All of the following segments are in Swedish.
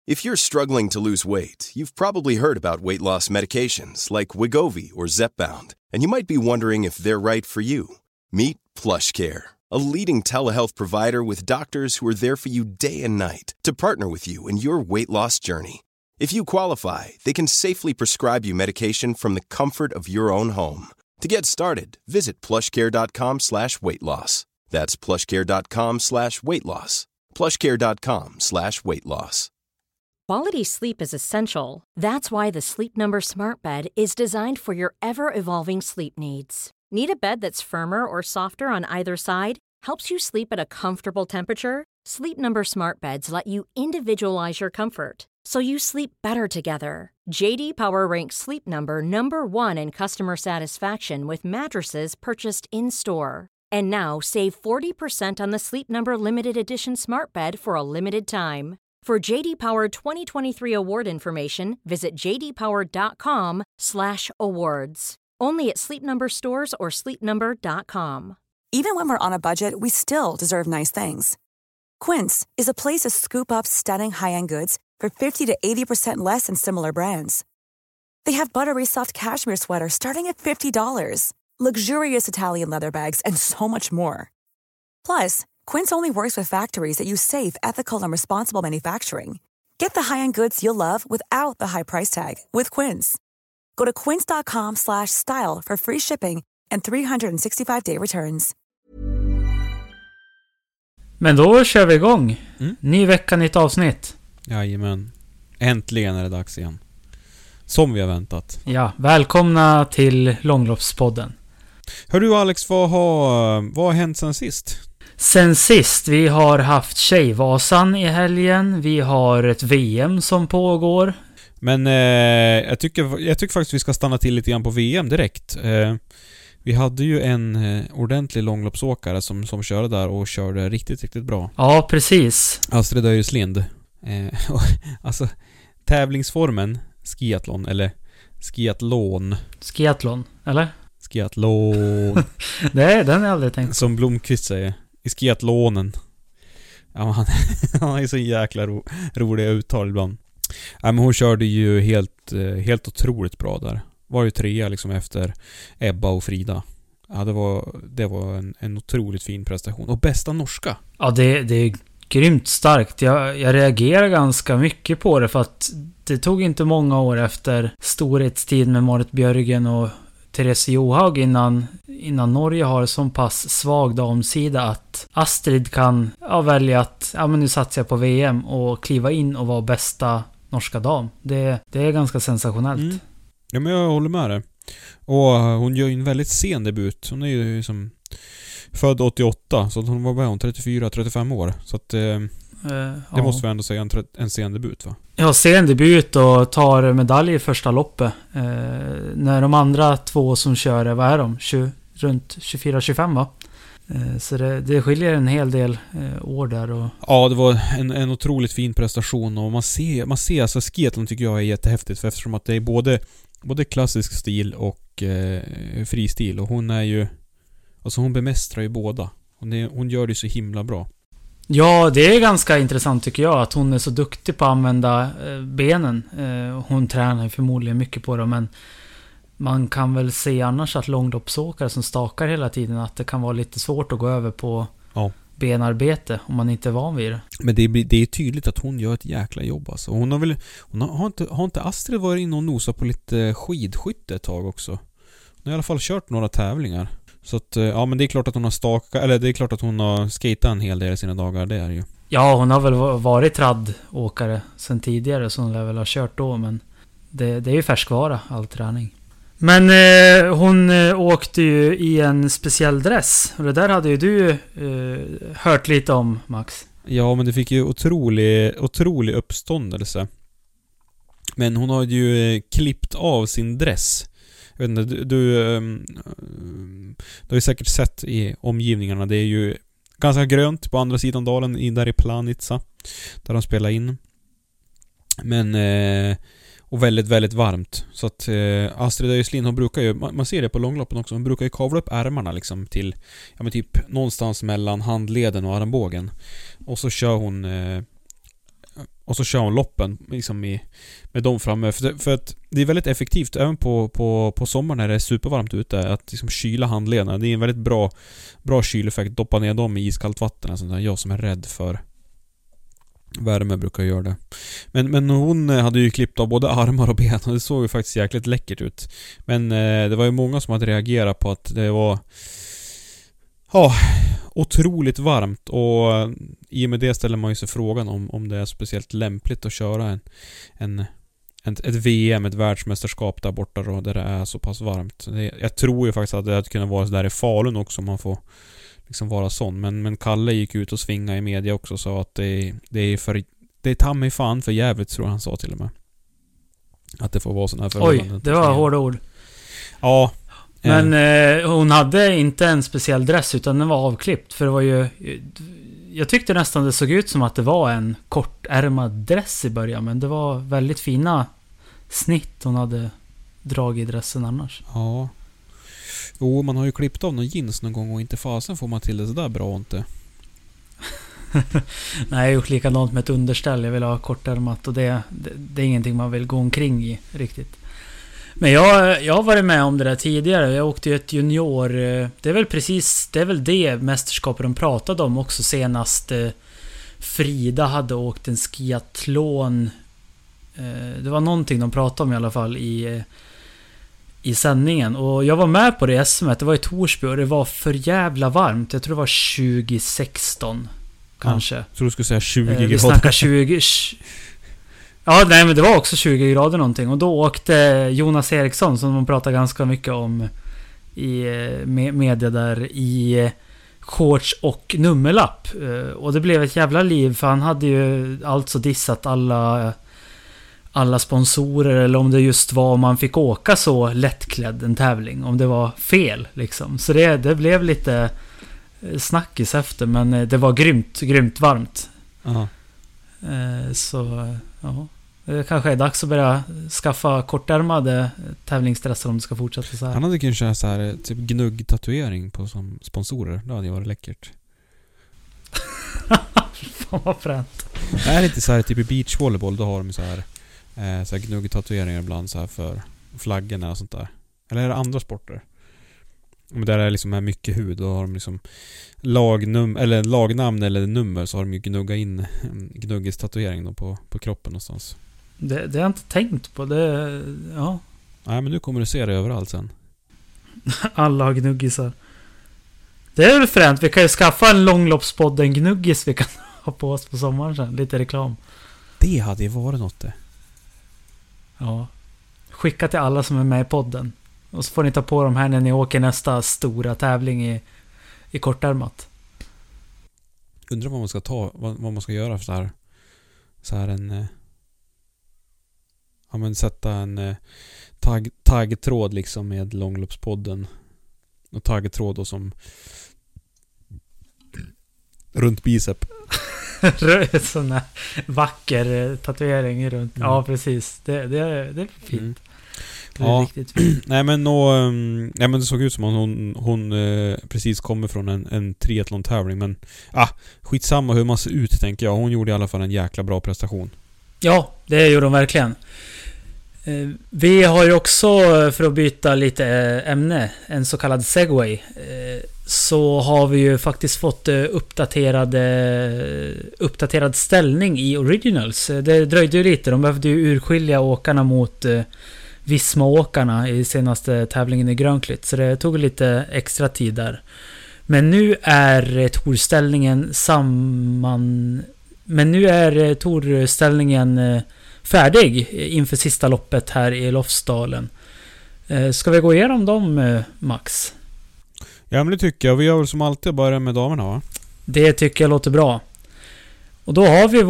If you're struggling to lose weight, you've probably heard about weight loss medications like Wegovy or Zepbound, and you might be wondering if they're right for you. Meet PlushCare, a leading telehealth provider with doctors who are there for you day and night to partner with you in your weight loss journey. If you qualify, they can safely prescribe you medication from the comfort of your own home. To get started, visit plushcare.com/weightloss. That's plushcare.com/weightloss. plushcare.com/weightloss. Quality sleep is essential. That's why the Sleep Number Smart Bed is designed for your ever-evolving sleep needs. Need a bed that's firmer or softer on either side? Helps you sleep at a comfortable temperature? Sleep Number Smart Beds let you individualize your comfort, so you sleep better together. JD Power ranks Sleep Number number 1 in customer satisfaction with mattresses purchased in-store. And now, save 40% on the Sleep Number Limited Edition Smart Bed for a limited time. For JD Power 2023 award information, visit jdpower.com/awards. Only at Sleep Number stores or sleepnumber.com. Even when we're on a budget, we still deserve nice things. Quince is a place to scoop up stunning high-end goods for 50 to 80% less than similar brands. They have buttery soft cashmere sweaters starting at $50, luxurious Italian leather bags, and so much more. Plus, Quince only works with factories that use safe, ethical, and responsible manufacturing. Get the high-end goods you'll love without the high price tag with Quince. Go to quince.com/style for free shipping and 365-day returns. Men då kör vi igång. Ny vecka, nytt avsnitt. Jajamän. Äntligen är det dags igen. Som vi har väntat. Ja, välkomna till Långloppspodden. Hör du Alex, vad har hänt sen sist? Sen sist, vi har haft Tjejvasan i helgen. Vi har ett VM som pågår. Men jag tycker faktiskt vi ska stanna till lite grann på VM direkt. Vi hade ju en ordentlig långloppsåkare som körde där och körde riktigt, riktigt bra. Ja, precis. Astrid Öjerslind. Alltså, tävlingsformen skiathlon, eller skiathlon, eller? Skiathlon. Den har jag aldrig tänkt på. Som Blomqvist säger. I skiathlonen. Ja, han är så jäkla roliga uttal ibland. Ja, men hon körde ju helt otroligt bra där. Var ju 3 liksom efter Ebba och Frida. Ja, det var en otroligt fin prestation. Och bästa norska. Ja, det är grymt starkt. Jag reagerar ganska mycket på det, för att det tog inte många år efter storhetstid med Marit Björgen och Therese Johaug innan Norge har så pass svag damsida att Astrid kan välja att men nu satsar jag på VM och kliva in och vara bästa norska dam. Det är ganska sensationellt. Ja, men jag håller med det. Och hon gör ju en väldigt sen debut. Hon är ju som född 88, så hon var bara 34-35 år. Så att det måste vi ändå säga en sen debut, va? Ja, sen debut och tar medalj i första loppet. När de andra två som kör, vad är de? Runt 24-25, va? Så det skiljer en hel del år där. Och... Ja, det var en otroligt fin prestation. Och man ser alltså skiathlon tycker jag är jättehäftigt, för eftersom att det är både klassisk stil och fristil. Och hon är ju... Alltså hon bemästrar ju båda. Hon gör det så himla bra. Ja, det är ganska intressant tycker jag att hon är så duktig på att använda benen. Hon tränar ju förmodligen mycket på dem, men man kan väl se annars att långloppsåkare som stakar hela tiden att det kan vara lite svårt att gå över på benarbete om man inte är van vid det. Men det är tydligt att hon gör ett jäkla jobb alltså. Har inte Astrid varit inne och nosat på lite skidskytte ett tag också? Hon har i alla fall kört några tävlingar. Så att, ja, men det är klart att hon har det är klart att hon har skatat en hel del i sina dagar, det är ju. Ja, hon har väl varit traddåkare sen tidigare, så hon lär väl ha kört då, men det är ju färskvara, all träning. Men hon åkte ju i en speciell dress, och det där hade ju du hört lite om, Max. Ja, men det fick ju otrolig uppståndelse. Men hon har ju klippt av sin dress. Jag vet inte, du har ju säkert sett i omgivningarna. Det är ju ganska grönt på andra sidan dalen där i Planica, där de spelar in. Men och väldigt, väldigt varmt. Så att Astrid Öjerslind, hon brukar ju, man ser det på långloppen också, hon brukar ju kavla upp ärmarna liksom till, ja men typ någonstans mellan handleden och armbågen. Och så kör hon och så kör hon loppen liksom med dem framme. För att det är väldigt effektivt även på sommaren när det är supervarmt ute att liksom kyla handlederna. Det är en väldigt bra kyleffekt. Doppa ner dem i iskallt vatten. Sånt där. Jag som är rädd för värme brukar göra det. Men hon hade ju klippt av både armar och ben och det såg ju faktiskt jäkligt läckert ut. Men det var ju många som hade reagerat på att det var otroligt varmt, och i och med det ställer man ju sig frågan om det är speciellt lämpligt att köra ett VM, ett världsmästerskap där borta då, där det är så pass varmt. Jag tror ju faktiskt att det hade kunnat vara så där i Falun också, om man får liksom vara sån. Men Kalle gick ut och svinga i media också och sa att det är ta mig fan för jävligt, tror han sa till och med. Att det får vara sån här förhållanden. Oj, det var hårda ord. Ja. Men hon hade inte en speciell dress, utan den var avklippt. För det var ju... Jag tyckte nästan det såg ut som att det var en kortärmad dress i början. Men det var väldigt fina snitt hon hade dragit i dressen annars. Ja. Jo, man har ju klippt av någon jeans någon gång och inte fasen får man till det så där bra inte. Nej, jag har gjort likadant med ett underställ. Jag vill ha kortärmat och det är ingenting man vill gå omkring i riktigt. Men jag har varit med om det där tidigare. Jag åkte ju ett junior... Det är väl det mästerskapet de pratade om också senast. Frida hade åkt en skiathlon. Det var någonting de pratade om i alla fall i sändningen. Och jag var med på det SM:et. Det var i Torsby och det var för jävla varmt. Jag tror det var 2016 kanske. Jag tror du skulle säga 20 grader. Vi snackar 20... Ja, nej, men det var också 20 grader någonting. Och då åkte Jonas Eriksson, som man pratar ganska mycket om i media där, i shorts och nummerlapp. Och det blev ett jävla liv, för han hade ju alltså dissat alla sponsorer, eller om det just var om man fick åka så lättklädd en tävling, om det var fel liksom. Så det blev lite snackis efter, men det var grymt varmt. Aha. Så ja, det kanske är dags att börja skaffa kortärmade tävlingsdresser om det ska fortsätta så här. Han hade kanske så här typ gnugg-tatuering på som sponsorer. Det hade ju varit läckert. Fan vad fränt. Det är lite så här typ i beachvolleyboll, då har de så här gnugg-tatueringar ibland så här för flaggorna och sånt där. Eller är det andra sporter? Men där är liksom mycket hud, då har de liksom lagnamn eller nummer, så har de ju gnugga in gnuggis tatuering då på kroppen någonstans. Det har jag inte tänkt på. Det, ja. Nej, men nu kommer du se det överallt sen. Alla har gnuggisar. Det är väl fränt. Vi kan ju skaffa en långloppspodd, en gnuggis vi kan ha på oss på sommaren sen. Lite reklam. Det hade ju varit något det. Ja. Skicka till alla som är med i podden. Och så får ni ta på dem här när ni åker nästa stora tävling i kortärmat. Undrar vad man ska ta, vad man ska göra för så här en ja, men sätta en taggtråd liksom med långloppspodden, och taggtråd då som runt bicep. Sån här vacker tatuering runt. Ja, precis. Det är fint. Mm. Det är riktigt fint. Nej, men det såg ut som att hon precis kommer från en triathlon-tävling, men skitsamma hur man ser ut, tänker jag. Hon gjorde i alla fall en jäkla bra prestation. Ja, det gjorde hon verkligen. Vi har ju också, för att byta lite ämne, en så kallad segway. Så har vi ju faktiskt fått uppdaterad ställning i Originals. Det dröjde ju lite. De behövde ju urskilja åkarna mot Visma-åkarna i senaste tävlingen i Grönklitt. Så det tog lite extra tid där. Men nu är torställningen färdig inför sista loppet här i Lofsdalen. Ska vi gå igenom dem, Max? Ja, men det tycker jag. Vi gör väl som alltid börja med damerna, va? Det tycker jag låter bra. Och då har vi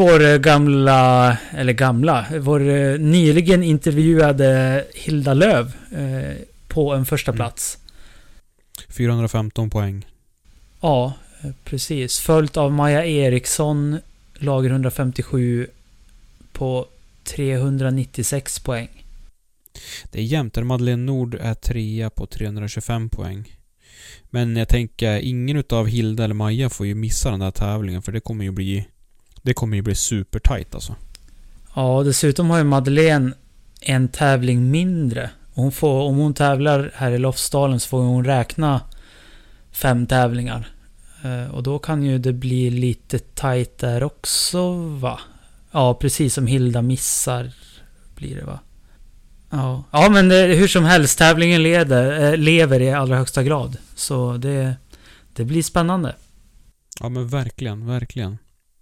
vår nyligen intervjuade Hilda Löv på en första plats. 415 poäng. Ja, precis. Följt av Maja Eriksson, lager 157 på 396 poäng. Det är jämnt där. Madeleine Nord är 3 på 325 poäng. Men jag tänker, ingen utav Hilda eller Maja får ju missa den här tävlingen, för det kommer ju bli super tight alltså. Ja, dessutom har ju Madeleine en tävling mindre. Hon får, om hon tävlar här i Lofsdalen så får hon räkna 5 tävlingar. Och då kan ju det bli lite tajt där också, va? Ja, precis som Hilda missar blir det, va? Ja, men hur som helst, tävlingen lever i allra högsta grad. Så det blir spännande. Ja, men verkligen.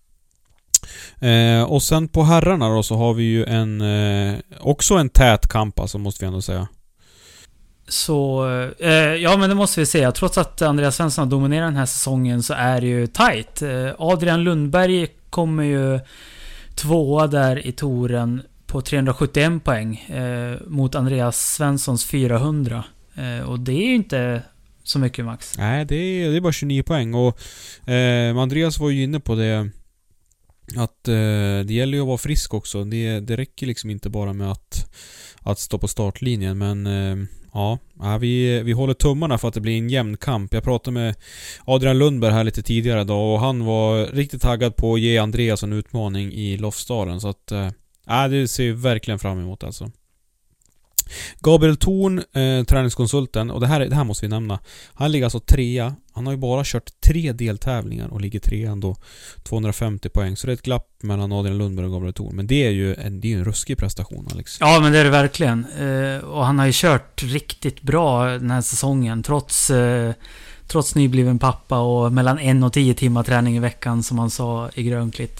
Och sen på herrarna då så har vi ju också en tät kamp, alltså, måste vi ändå säga. Så, ja, men det måste vi säga. Trots att Andreas Svensson har dominerat den här säsongen så är det ju tight. Adrian Lundberg kommer ju 2 där i touren på 371 poäng mot Andreas Svenssons 400. Och det är ju inte så mycket, Max. Nej, det är bara 29 poäng. Och Andreas var ju inne på det, att det gäller ju att vara frisk också. Det räcker liksom inte bara med att stå på startlinjen. Men vi håller tummarna för att det blir en jämn kamp. Jag pratade med Adrian Lundberg här lite tidigare då, och han var riktigt taggad på att ge Andreas en utmaning i Lofsdalen. Så att det ser jag verkligen fram emot alltså. Gabriel Thorn, träningskonsulten, och det här måste vi nämna. Han ligger alltså 3. Han har ju bara kört 3 deltävlingar och ligger 3 ändå, 250 poäng. Så det är ett glapp mellan Adrian Lundberg och Gabriel Thorn. Men det är ju en ruskig prestation, Alex. Ja, men det är det verkligen. Och han har ju kört riktigt bra den här säsongen, trots nybliven pappa och mellan 1 och 10 timmar träning i veckan, som han sa i Grönklitt.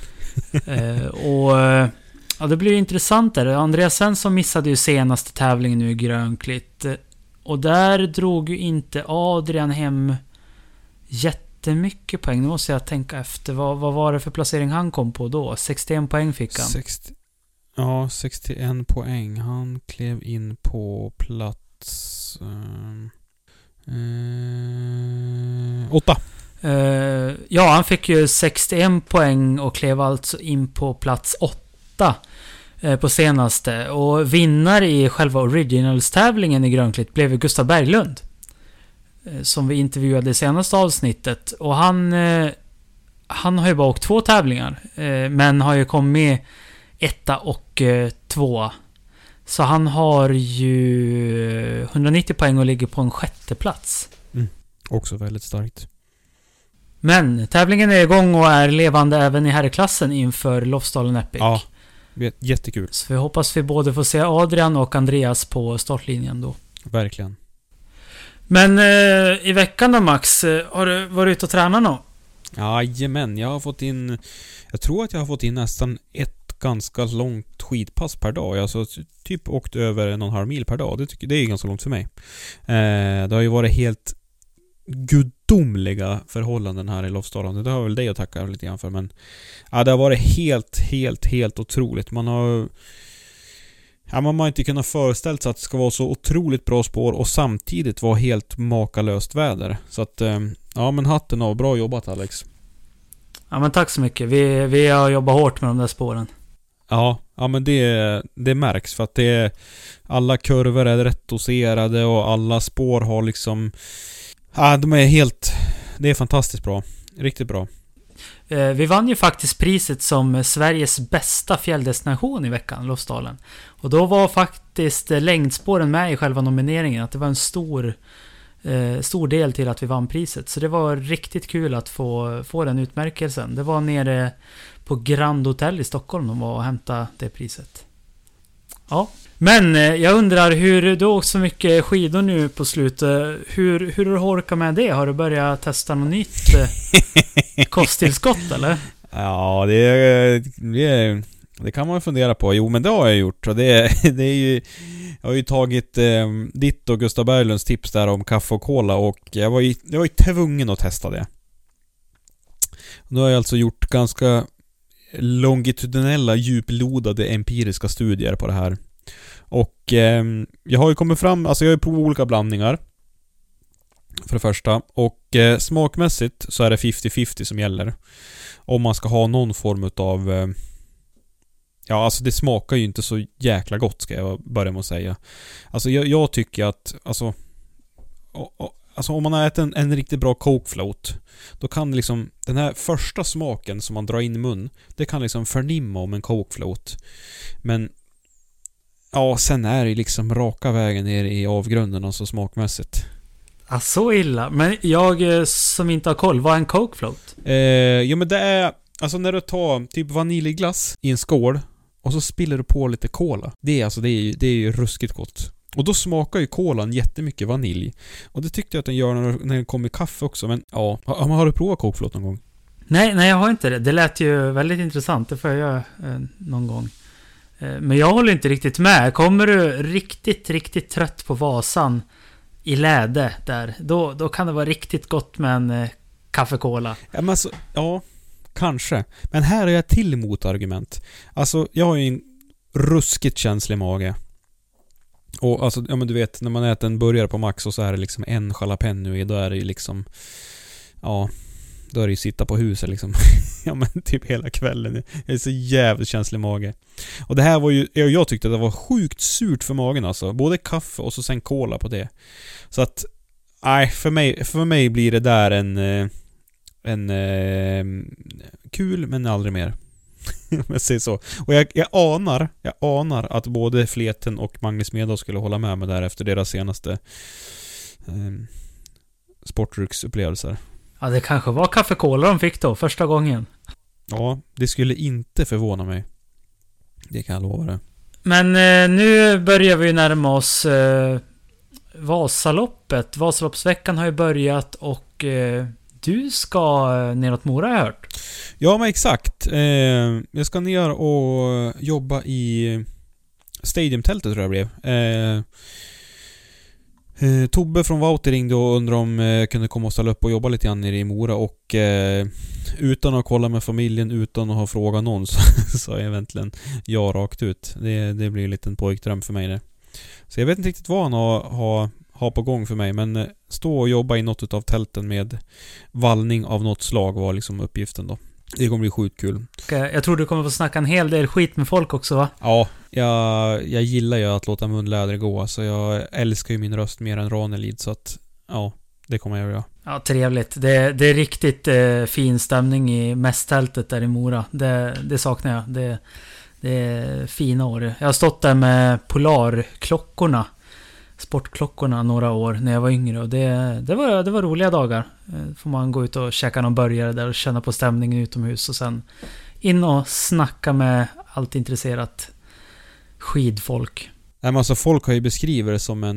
Ja, det blir ju intressant där. Andreas Svensson missade ju senaste tävlingen nu i Grönklitt. Och där drog ju inte Adrian hem jättemycket poäng. Nu måste jag tänka efter. Vad var det för placering han kom på då? 61 poäng fick han. 61 poäng. Han klev in på plats 8. Ja, han fick ju 61 poäng och klev alltså in på plats 8 på senaste. Och vinnare i själva Originals-tävlingen i Grönklitt blev Gustav Berglund, som vi intervjuade i senaste avsnittet. Och han har ju bara åkt 2 tävlingar, men har ju kommit 1 och 2. Så han har ju 190 poäng och ligger på en 6:e plats. Också väldigt starkt. Men tävlingen är igång och är levande även i herrklassen inför Lofsdalen Epic. Ja, jättekul. Så vi hoppas vi både får se Adrian och Andreas på startlinjen då. Verkligen. Men i veckan då, Max, har du varit ute och tränat nå? Jajamän, jag tror att jag har fått in nästan ett ganska långt skidpass per dag. Jag har typ åkt över 1,5 mil per dag. Det är ganska långt för mig. Det har ju varit helt gudomliga förhållanden här i Lofsdalen. Det har väl dig att tacka lite grann för, men det har varit helt otroligt. Man har inte kunnat föreställa sig att det ska vara så otroligt bra spår och samtidigt vara helt makalöst väder. Så att men hatten av, bra jobbat, Alex. Ja, men tack så mycket. Vi har jobbat hårt med de där spåren. Ja, men det märks, för att alla kurvor är rätt doserade och alla spår har liksom det är fantastiskt bra. Riktigt bra. Vi vann ju faktiskt priset som Sveriges bästa fjälldestination i veckan, Lofsdalen. Och då var faktiskt längdspåren med i själva nomineringen. Att det var en stor del till att vi vann priset. Så det var riktigt kul att få den utmärkelsen. Det var nere på Grand Hotel i Stockholm de var och hämta det priset. Ja. Men jag undrar, hur du åkt så mycket skidor nu på slutet, hur du orkar med det? Har du börjat testa något nytt kosttillskott, eller? Ja, det kan man fundera på. Jo, men det har jag gjort. Och det är ju, jag har ju tagit ditt och Gustav Berglunds tips där om kaffe och cola, och jag var ju tvungen att testa det. Nu har jag alltså gjort ganska longitudinella, djuplodade empiriska studier på det här. Och jag har ju kommit fram, alltså jag har ju provat olika blandningar för det första, och smakmässigt så är det 50-50 som gäller om man ska ha någon form av alltså det smakar ju inte så jäkla gott, ska jag börja med att säga. Alltså jag tycker att alltså om man har ätit en riktigt bra Coke float, då kan liksom den här första smaken som man drar in i mun, det kan liksom förnimma om en Coke float. Men ja, sen är det liksom raka vägen ner i avgrunden, alltså smakmässigt. Ja, så illa. Men jag som inte har koll, vad är en Coke float? Ja, men det är alltså när du tar typ vaniljglass i en skål och så spiller du på lite cola. Det är ju ruskigt gott. Och då smakar ju kolan jättemycket vanilj. Och det tyckte jag att den gör när den kom i kaffe också. Men ja, har du provat Coke float någon gång? Nej, jag har inte det. Det lät ju väldigt intressant. Det får jag göra någon gång. Men jag håller inte riktigt med. Kommer du riktigt trött på Vasan i läde där, då kan det vara riktigt gott med en kaffekola. Ja, men alltså, ja, kanske. Men här är jag till motargument. Alltså, jag har ju en ruskigt känslig mage. Och alltså, ja men du vet, när man äter en burgare på Max och så är det liksom en jalapeno i, då är det ju liksom, ja, då är det ju sitta på huset liksom. Ja men typ hela kvällen. Jag är så jävligt känslig mage. Och det här var ju, jag tyckte att det var sjukt surt för magen alltså. Både kaffe och så sen cola på det. Så att, nej, för mig blir det där en kul men aldrig mer. Om jag säger så. Och jag anar att både Fleten och Magnus Medahl skulle hålla med mig där efter deras senaste sportdrycksupplevelser. Ja, det kanske var kaffekola de fick då, första gången. Ja, det skulle inte förvåna mig. Det kan jag lova det. Men nu börjar vi närma oss Vasaloppet. Vasaloppsveckan har ju börjat och du ska neråt Mora, har jag hört. Ja, men exakt. Jag ska ner och jobba i Stadiumtältet, tror jag blev. Tobbe från Wouter ringde och undrade om jag kunde komma och ställa upp och jobba lite grann nere i Mora. Och utan att kolla med familjen, utan att ha frågat någon, så sa jag egentligen ja rakt ut. Det blir en liten pojkdröm för mig det. Så jag vet inte riktigt vad han har på gång för mig, men stå och jobba i något av tälten med vallning av något slag var liksom uppgiften då. Det kommer bli sjukt kul. Jag tror du kommer få snacka en hel del skit med folk också, va? Ja, jag gillar ju att låta munläder gå, så jag älskar ju min röst mer än Ranelid, så att ja, det kommer jag göra. Ja, trevligt. Det är riktigt fin stämning i mästtältet där i Mora. Det saknar jag. Det är fina år. Jag har stått där med Polarklockorna, sportklockorna, några år när jag var yngre, och det var roliga dagar. Får man gå ut och käka någon burgare där och känna på stämningen utomhus och sen in och snacka med allt intresserat skidfolk. Nej, men alltså folk har ju beskrivit det som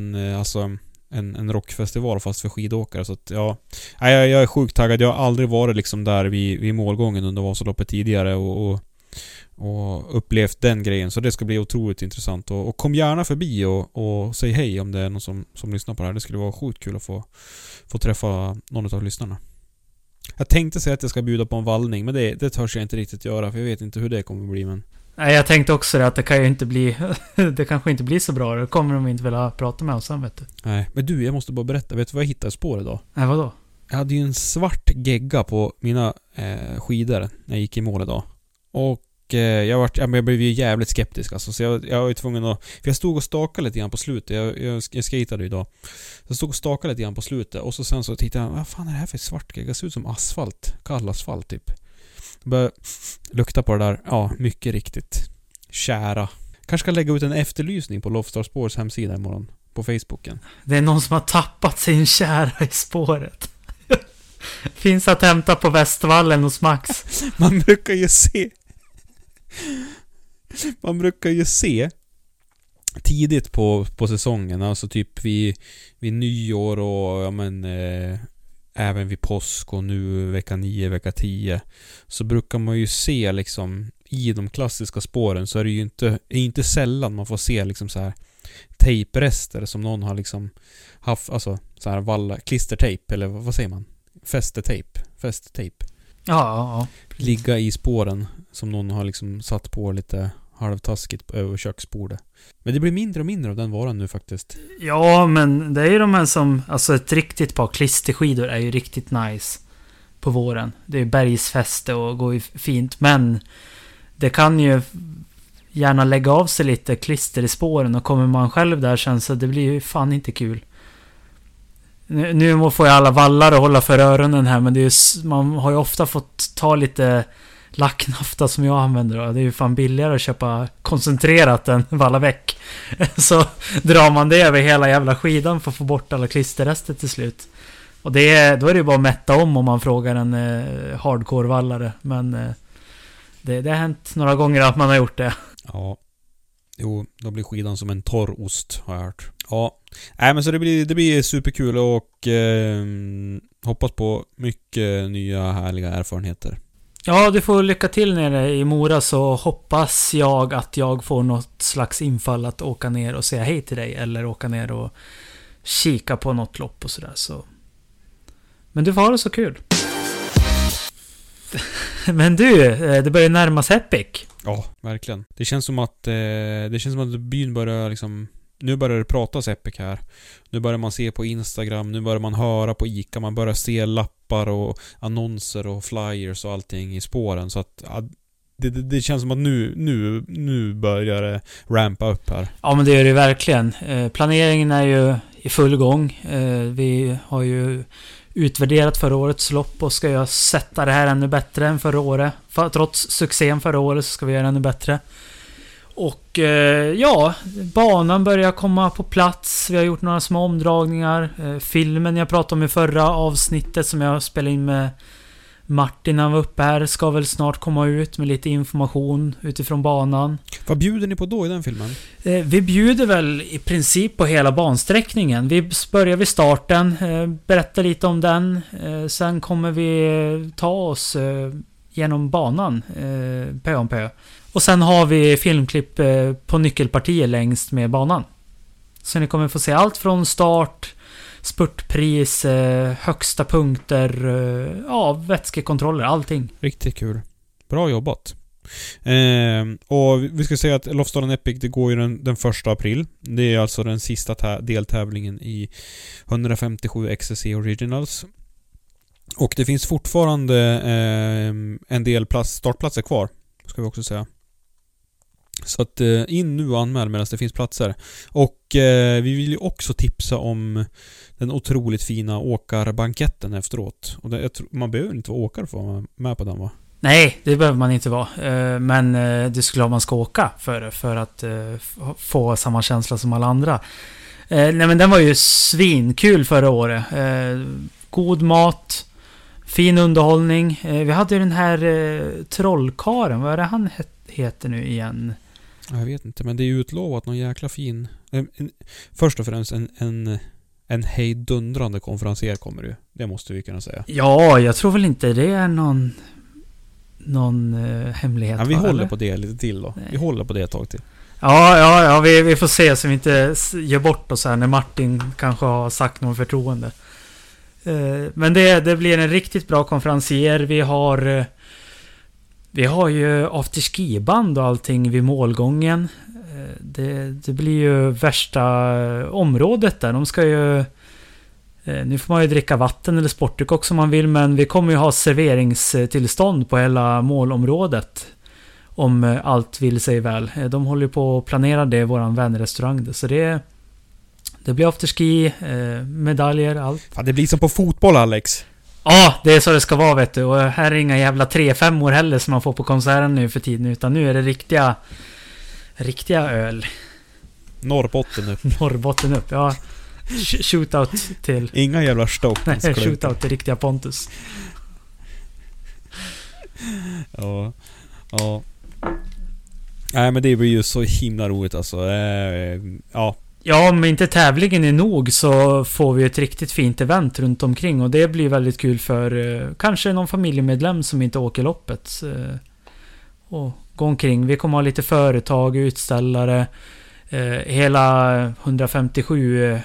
en rockfestival fast för skidåkare, så att ja, jag är sjukt taggad. Jag har aldrig varit liksom där vid målgången under Vasaloppet tidigare och upplevt den grejen, så det ska bli otroligt intressant. Och kom gärna förbi och säg hej om det är någon som lyssnar på det här. Det skulle vara sjukt kul att få träffa någon av lyssnarna. Jag tänkte säga att jag ska bjuda på en vallning, men det törs jag inte riktigt göra, för jag vet inte hur det kommer att bli. Men nej, jag tänkte också det, att det kan ju inte bli det kanske inte blir så bra. Det kommer de inte vilja prata med oss om, vet du. Nej, men du, jag måste bara berätta. Vet du vad jag hittade spår idag? Nej, vadå? Jag hade ju en svart gegga på mina skidor när jag gick i mål idag. Och jag blev ju jävligt skeptisk alltså, så jag var ju tvungen att, för jag stod och stakade lite grann på slutet. Jag skatade idag. Så jag stod och stakade lite grann på slutet, och så sen så tittade jag, vad fan är det här för svart gegga? Det ser ut som asfalt, kall asfalt typ. Jag började lukta på det där. Ja, mycket riktigt. Kära. Kanske ska lägga ut en efterlysning på Lofsdal Spårs hemsida imorgon på Facebooken. Det är någon som har tappat sin kära i spåret. Finns att hämta på Västvallen hos Max. Man brukar ju se tidigt på säsongen, alltså typ vid nyår och även vid påsk och nu vecka 9, vecka 10, så brukar man ju se liksom i de klassiska spåren, så är det ju inte sällan man får se liksom så här tejprester som någon har liksom haft, alltså så här klistertejp, eller vad säger man? Festtejp. Ja. Ligga i spåren som någon har liksom satt på lite halvtaskigt över köksbordet. Men det blir mindre och mindre av den varan nu faktiskt. Ja, men det är ju de här som, alltså ett riktigt par klisterskidor är ju riktigt nice på våren. Det är bergsfäste och går ju fint, men det kan ju gärna lägga av sig lite klister i spåren, och kommer man själv där sen, så det blir ju fan inte kul. Nu får jag alla vallar att hålla för öronen här, men det är man har ju ofta fått ta lite lacknafta som jag använder då. Det är ju fan billigare att köpa koncentrerat än valla väck. Så drar man det över hela jävla skidan för att få bort alla klisterrester till slut. Och då är det ju bara att mätta om man frågar en hardcore-vallare. Men det har hänt några gånger att man har gjort det. Ja. Jo, då blir skidan som en torr ost, har jag hört. Ja. Nej, men så det blir superkul och hoppas på mycket nya härliga erfarenheter. Ja, du får lycka till nere i Mora, så hoppas jag att jag får något slags infall att åka ner och säga hej till dig, eller åka ner och kika på något lopp och sådär. Så. Men du får ha det så kul. Men du, det börjar närma sig Epic. Ja, verkligen. Det känns som att byn börjar liksom... Nu börjar det pratas Epic här. Nu börjar man se på Instagram, nu börjar man höra på ICA, man börjar se lappar och annonser och flyers och allting i spåren. Så att det känns som att nu börjar det rampa upp här. Ja, men det är det verkligen. Planeringen är ju i full gång. Vi har ju utvärderat förra årets lopp och ska jag sätta det här ännu bättre än förra året. Trots succén förra året så ska vi göra ännu bättre. Och ja, banan börjar komma på plats. Vi har gjort några små omdragningar. Filmen jag pratade om i förra avsnittet som jag spelade in med Martin när han var uppe här ska väl snart komma ut med lite information utifrån banan. Vad bjuder ni på då i den filmen? Vi bjuder väl i princip på hela bansträckningen. Vi börjar vid starten, berättar lite om den. Sen kommer vi ta oss genom banan pö om pö. Och sen har vi filmklipp på nyckelpartier längst med banan. Så ni kommer få se allt från start, spurtpris, högsta punkter, ja, vätskekontroller, allting. Riktigt kul. Bra jobbat. Och vi ska säga att Lofsdalen Epic, det går ju den 1 april. Det är alltså den sista deltävlingen i 157 XCC Originals. Och det finns fortfarande en del startplatser kvar, ska vi också säga. Så att in nu och anmäl medan det finns platser. Och vi vill ju också tipsa om den otroligt fina åkarbanketten efteråt. Och man behöver inte vara åkare för att vara med på den, va? Nej, det behöver man inte vara. Men det skulle man ska åka för att få samma känsla som alla andra. Nej, men den var ju svinkul förra året. God mat, fin underhållning. Vi hade ju den här trollkaren. Vad är det han heter nu igen? Jag vet inte, men det är utlovat någon jäkla fin... Först och främst en hejdundrande konferenser kommer det. Det måste vi kunna säga. Ja, jag tror väl inte det är någon hemlighet. Ja, vi håller på det lite till då. Nej. Vi håller på det ett tag till. Ja, vi får se så vi inte gör bort oss här när Martin kanske har sagt någon förtroende. Men det blir en riktigt bra konferenser. Vi har ju afterski-band och allting vid målgången. Det blir ju värsta området där. De ska ju... Nu får man ju dricka vatten eller sportdryck också om man vill. Men vi kommer ju ha serveringstillstånd på hela målområdet. Om allt vill sig väl. De håller ju på att planera det i våran vänrestaurang. Så det blir afterski, medaljer, allt. Fan, det blir som på fotboll, Alex. Ja, det är så det ska vara, vet du. Och här är inga jävla 3-5-or heller som man får på konserten nu för tiden. Utan nu är det riktiga öl. Norrbotten upp, ja. Shootout till... Inga jävla stopp. Nej, shootout till riktiga Pontus. Ja. Nej, men det blir ju så himla roligt alltså. Ja. Ja, om inte tävlingen är nog så får vi ett riktigt fint event runt omkring. Och det blir väldigt kul för kanske någon familjemedlem som inte åker loppet. Och gå omkring. Vi kommer ha lite företag, utställare. Hela 157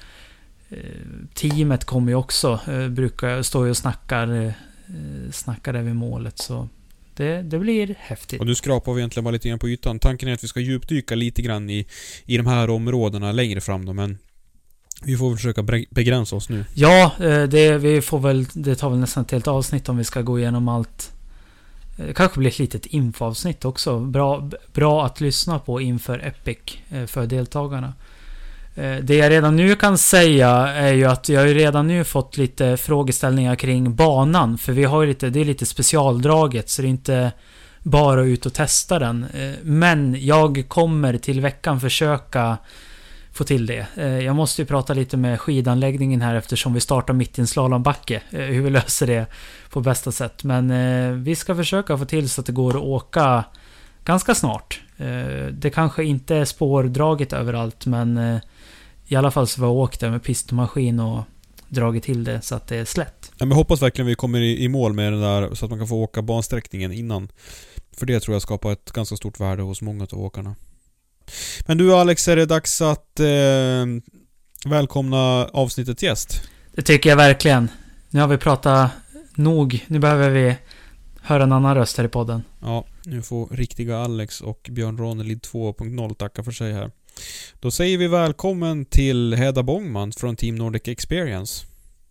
teamet kommer ju också. Brukar stå och snackar där vid målet. Så det blir häftigt. Och nu skrapar vi egentligen bara lite grann på ytan. Tanken är att vi ska djupdyka lite grann i de här områdena längre fram då, men vi får väl försöka begränsa oss nu. Ja, det tar väl nästan ett helt avsnitt om vi ska gå igenom allt. Det kanske blir ett litet infoavsnitt också. Bra att lyssna på inför Epic för deltagarna. Det jag redan nu kan säga är ju att jag har ju redan nu fått lite frågeställningar kring banan. För vi har ju det är lite specialdraget, så det är inte bara ut och testa den. Men jag kommer till veckan försöka få till det. Jag måste ju prata lite med skidanläggningen här eftersom vi startar mitt i en slalombacke. Hur vi löser det på bästa sätt. Men vi ska försöka få till så att det går att åka ganska snart. Det kanske inte är spårdraget överallt, men i alla fall så var jag åkt där med pistmaskin och dragit till det så att det är slätt. Ja, men jag hoppas verkligen vi kommer i mål med det där så att man kan få åka bansträckningen innan. För det tror jag skapar ett ganska stort värde hos många av åkarna. Men du Alex, är det dags att välkomna avsnittets gäst? Det tycker jag verkligen. Nu har vi pratat nog. Nu behöver vi höra en annan röst här i podden. Ja, nu får riktiga Alex och Björn Ranelid 2.0 tacka för sig här. Då säger vi välkommen till Hedda Bångman från Team Nordic Experience.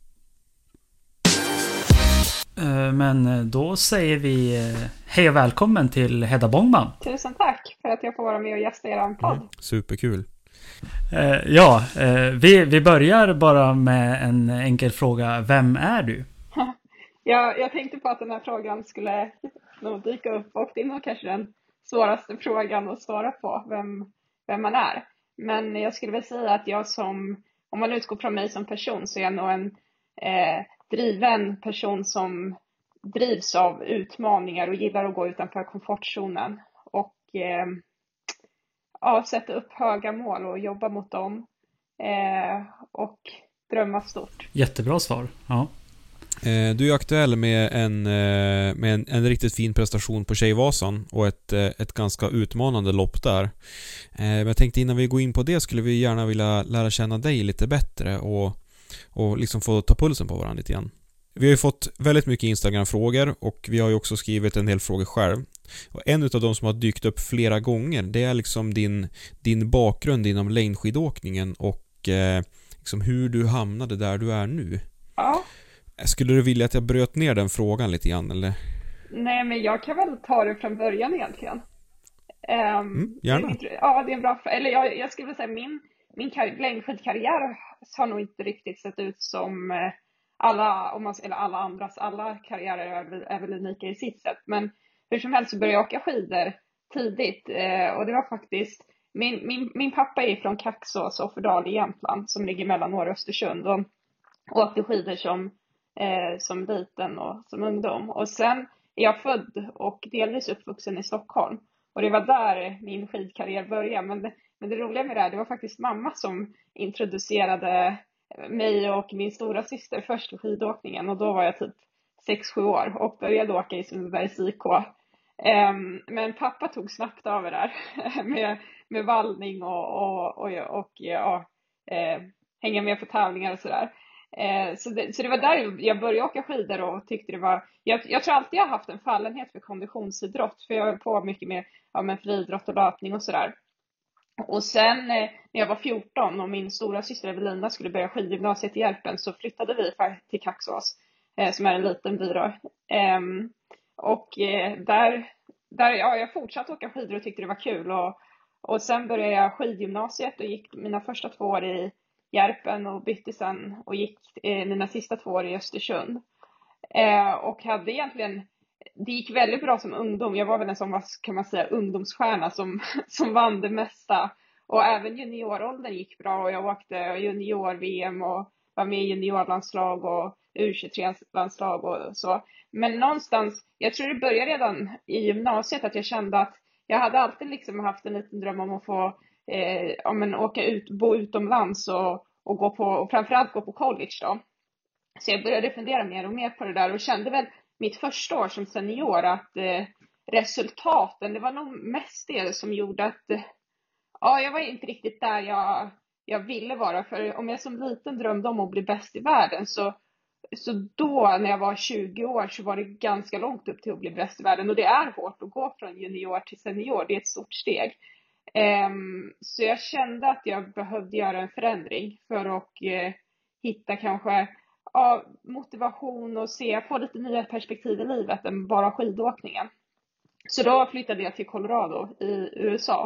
Men då säger vi hej och välkommen till Hedda Bångman. Tusen tack för att jag får vara med och gästa er podd. Superkul. Vi börjar bara med en enkel fråga. Vem är du? Jag tänkte på att den här frågan skulle nog dyka upp, och det är nog kanske den svåraste frågan att svara på, vem man är. Men jag skulle väl säga att om man utgår från mig som person, så är jag nog en driven person som drivs av utmaningar och gillar att gå utanför komfortzonen. Och sätta upp höga mål och jobba mot dem. Och drömma stort. Jättebra svar, ja. Du är aktuell med en riktigt fin prestation på Tjejvasan och ett ganska utmanande lopp där. Men jag tänkte innan vi går in på det skulle vi gärna vilja lära känna dig lite bättre och liksom få ta pulsen på varandra lite grann. Vi har ju fått väldigt mycket Instagram-frågor och vi har ju också skrivit en del frågor själv. Och en av de som har dykt upp flera gånger, det är liksom din bakgrund inom längdskidåkningen och liksom hur du hamnade där du är nu. Ja. Skulle du vilja att jag bröt ner den frågan lite grann, eller? Nej, men jag kan väl ta det från början egentligen. Gärna. Det är en bra fråga. Eller jag skulle säga min längdskidkarriär har nog inte riktigt sett ut som alla andras. Alla karriärer är väl unika i sitt sätt. Men hur som helst så började jag åka skidor tidigt. Och det var faktiskt... Min pappa är från Kaxås och Offerdal i Jämtland, som ligger mellan Åre och Östersund. Och åkte skidor som liten och som ungdom. Och sen är jag född och delvis uppvuxen i Stockholm. Och det var där min skidkarriär började. Men det roliga med det var faktiskt mamma som introducerade mig och min stora syster först i skidåkningen. Och då var jag typ 6-7 år och började åka i Sundbybergs IK. Men pappa tog snabbt över där med vallning och hänga med på tävlingar och sådär. Så det var där jag började åka skidor och tyckte det var... Jag tror alltid jag har haft en fallenhet för konditionsidrott, för jag höll på mycket med friidrott och löpning och sådär. Och sen när jag var 14 och min stora syster Evelina skulle börja skidgymnasiet i Järpen, så flyttade vi till Kaxås, som är en liten by då. Jag fortsatte åka skidor och tyckte det var kul. Och sen började jag skidgymnasiet och gick mina första 2 år i Järpen och bytte sen och gick mina sista 2 år i Östersund. Och hade egentligen, det gick väldigt bra som ungdom. Jag var väl en som, vad kan man säga, ungdomsstjärna som vann det mesta. Och även junioråldern gick bra och jag åkte junior-VM och var med i juniorlandslag och U23-landslag och så. Men någonstans, jag tror det började redan i gymnasiet att jag kände att jag hade alltid liksom haft en liten dröm om att få åka ut, bo utomlands och gå på, och framförallt gå på college då. Så jag började fundera mer och mer på det där och kände väl mitt första år som senior att resultaten, det var nog mest det som gjorde att jag var inte riktigt där jag ville vara. För om jag som liten drömde om att bli bäst i världen, så då när jag var 20 år så var det ganska långt upp till att bli bäst i världen. Och det är hårt att gå från junior till senior, det är ett stort steg. Så jag kände att jag behövde göra en förändring för att hitta kanske motivation och få lite nya perspektiv i livet än bara skidåkningen. Så då flyttade jag till Colorado i USA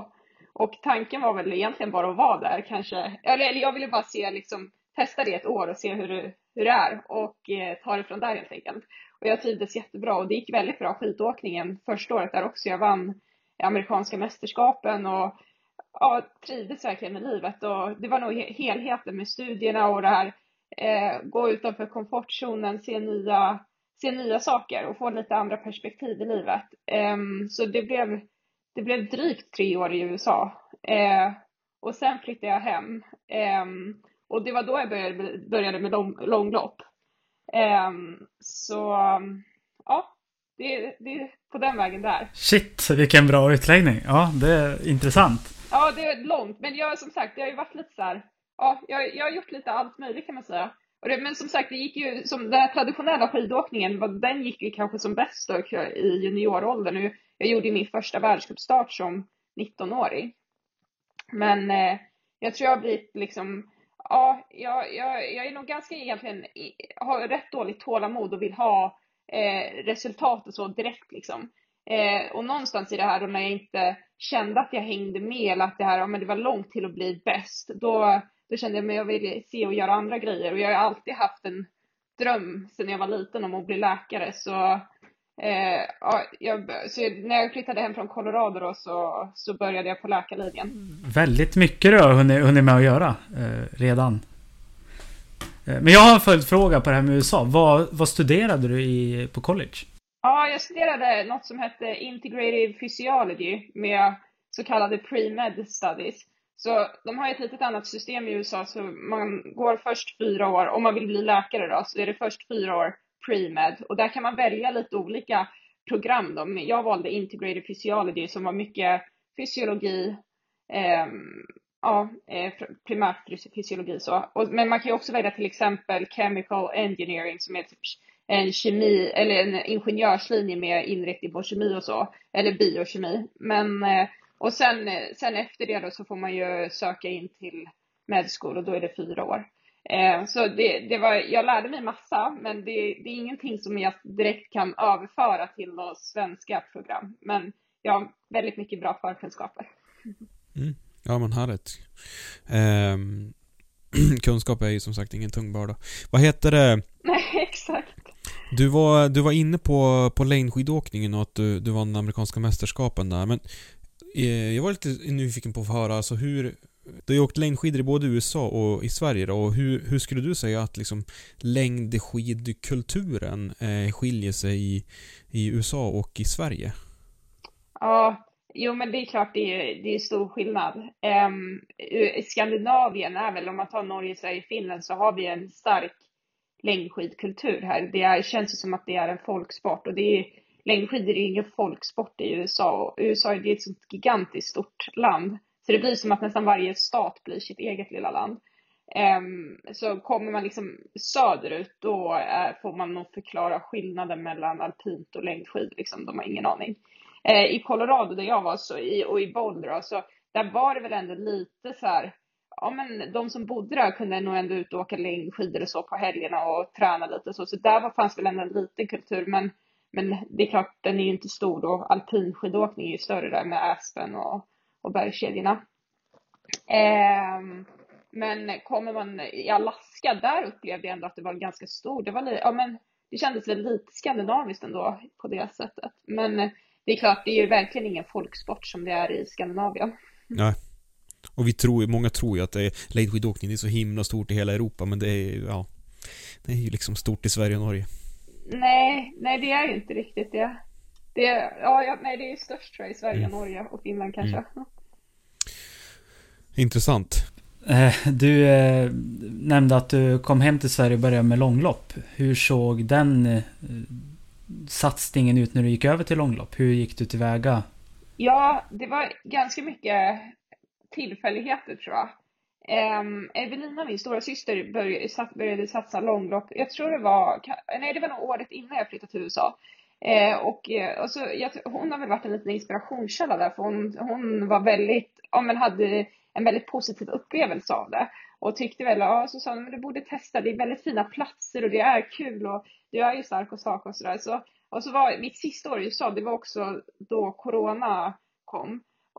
Och tanken var väl egentligen bara att vara där kanske. Eller jag ville bara se, liksom, testa det ett år och se hur det är. Och ta det från där helt enkelt. Och jag trivdes jättebra. Och det gick väldigt bra skidåkningen första året där också. Jag vann amerikanska mästerskapen och trivdes verkligen med livet. Och det var nog helheten med studierna och det här. Gå utanför komfortzonen, se nya saker och få lite andra perspektiv i livet. Så det blev drygt 3 år i USA. Och sen flyttade jag hem. Och det var då jag började med långlopp. Så ja, det är på den vägen där. Shit, vilken bra utläggning. Ja, det är intressant. Ja, det är långt. Men jag, som sagt, jag har ju varit lite så här. Ja, jag har gjort lite allt möjligt kan man säga. Men som sagt, det gick ju som den här traditionella skidåkningen, den gick ju kanske som bäst då, i junioråldern. Jag gjorde min första världscupstart som 19-åring. Men jag tror jag har blivit liksom, jag är nog ganska egentligen, har rätt dåligt tålamod och vill ha resultat och så direkt liksom. Och någonstans i det här då, när jag inte kände att jag hängde med, eller att det var långt till att bli bäst, då kände jag att jag ville se och göra andra grejer. Och jag har alltid haft en dröm sedan jag var liten om att bli läkare. Så när jag flyttade hem från Colorado då, så började jag på läkarlinjen. Väldigt mycket du har hunnit med att göra redan. Men jag har en följdfråga på det här med USA. Vad studerade du på college? Ja, jag studerade något som hette Integrative Physiology med så kallade pre-med studies. Så de har ett litet annat system i USA, så man går först 4 år, om man vill bli läkare då, så är det först 4 år pre-med. Och där kan man välja lite olika program då. Jag valde Integrative Physiology som var mycket fysiologi, primärt fysiologi så. Men man kan ju också välja till exempel Chemical Engineering som är typ en kemi eller en ingenjörslinje med inriktning på kemi och så, eller biokemi. Men och sen efter det då så får man ju söka in till med school och då är det 4 år. Så jag lärde mig massa, men det är ingenting som jag direkt kan överföra till något svenska program. Men jag har väldigt mycket bra förkunskaper. Ja, man har rätt. Kunskap är ju som sagt ingen tung börda. Vad heter det? Nej, exakt. Du var inne på längdskidåkningen och att du vann amerikanska mästerskapen där, men jag var lite nyfiken på att få höra alltså hur du har åkt längdskidor i både USA och i Sverige då, och hur skulle du säga att liksom längdskidkulturen skiljer sig i USA och i Sverige? Ja, jo men det är klart det är stor skillnad. Skandinavien är väl, om man tar Norge, Sverige, Finland, så har vi en stark längdskidkultur här. Det känns som att det är en folksport, och längdskidor är ingen folksport i USA. Och USA är ett sånt gigantiskt stort land. Så det blir som att nästan varje stat blir sitt eget lilla land. Så kommer man liksom söderut, då får man nog förklara skillnaden mellan alpint och längdskid. Liksom, de har ingen aning. I Colorado där jag var och i Boulder, så där var det väl ändå lite så här. Ja, men de som bodde där kunde nog ändå ut och åka längdskidor och så på helgerna och träna lite. Så där fanns väl ändå en liten kultur. Men det är klart, den är ju inte stor då. Alpinskidåkning är ju större där med Aspen och bergskedjorna. Men kommer man i Alaska, där upplevde jag ändå att det var ganska stor. Det kändes väl lite skandinaviskt ändå på det sättet. Men det är klart, det är ju verkligen ingen folksport som det är i Skandinavien. Nej. Och många tror ju att längdskidåkning är så himla stort i hela Europa, men det är ju liksom stort i Sverige och Norge. Nej, det är ju inte riktigt det. Det är störst tror jag i Sverige, Norge och Finland kanske. Intressant. Du nämnde att du kom hem till Sverige och började med långlopp. Hur såg den satsningen ut när du gick över till långlopp? Hur gick du tillväga? Ja, det var ganska mycket tillfälligheter tror jag. Evelina, min stora syster, började satsa långlopp. Jag tror det var nog året innan jag flyttade till USA. Hon har väl varit en liten inspirationskälla där, för hon var väldigt, hade en väldigt positiv upplevelse av det. Och tyckte väl, så sa hon, men du borde testa, det är väldigt fina platser och det är kul och du är ju stark och sak och sådär. Och så var mitt sista år i USA, det var också då corona kom.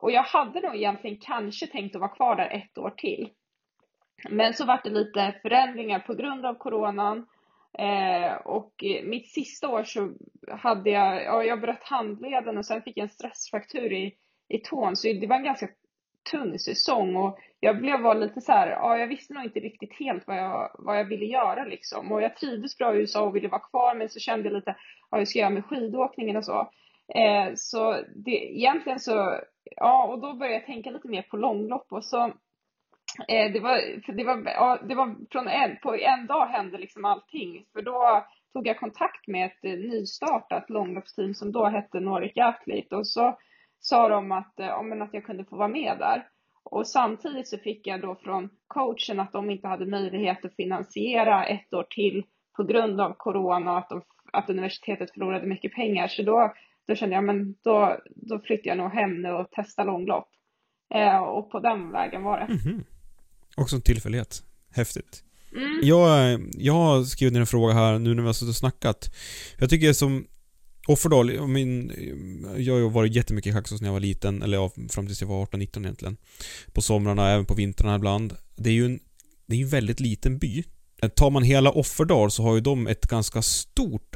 Och jag hade nog egentligen kanske tänkt att vara kvar där 1 år till. Men så var det lite förändringar på grund av coronan. Och mitt sista år så hade jag bröt handleden och sen fick jag en stressfraktur i tån. Så det var en ganska tung säsong och jag var lite så här, jag visste nog inte riktigt helt vad jag ville göra liksom. Och jag trivdes bra i USA och ville vara kvar, men så kände jag lite, jag ska göra med skidåkningen och så. Så egentligen så, och då började jag tänka lite mer på långlopp och så. Det var på en dag hände liksom allting. För då tog jag kontakt med ett nystartat långloppsteam som då hette Nordic Athlete. Och så sa de att jag kunde få vara med där. Och samtidigt så fick jag då från coachen att de inte hade möjlighet att finansiera 1 år till på grund av corona och att universitetet förlorade mycket pengar. Så då kände jag, då flyttar jag nog hem nu och testar långlopp. Och på den vägen var det. Mm-hmm. Också en tillfällighet. Häftigt. Jag har skrivit ner en fråga här nu när vi har suttit och snackat. Jag tycker som Offerdal, jag har varit jättemycket i Kaxås när jag var liten, eller fram tills jag var 18-19 egentligen. På somrarna, även på vintrarna ibland. Det är ju en väldigt liten by. Tar man hela Offerdal så har ju de ett ganska stort,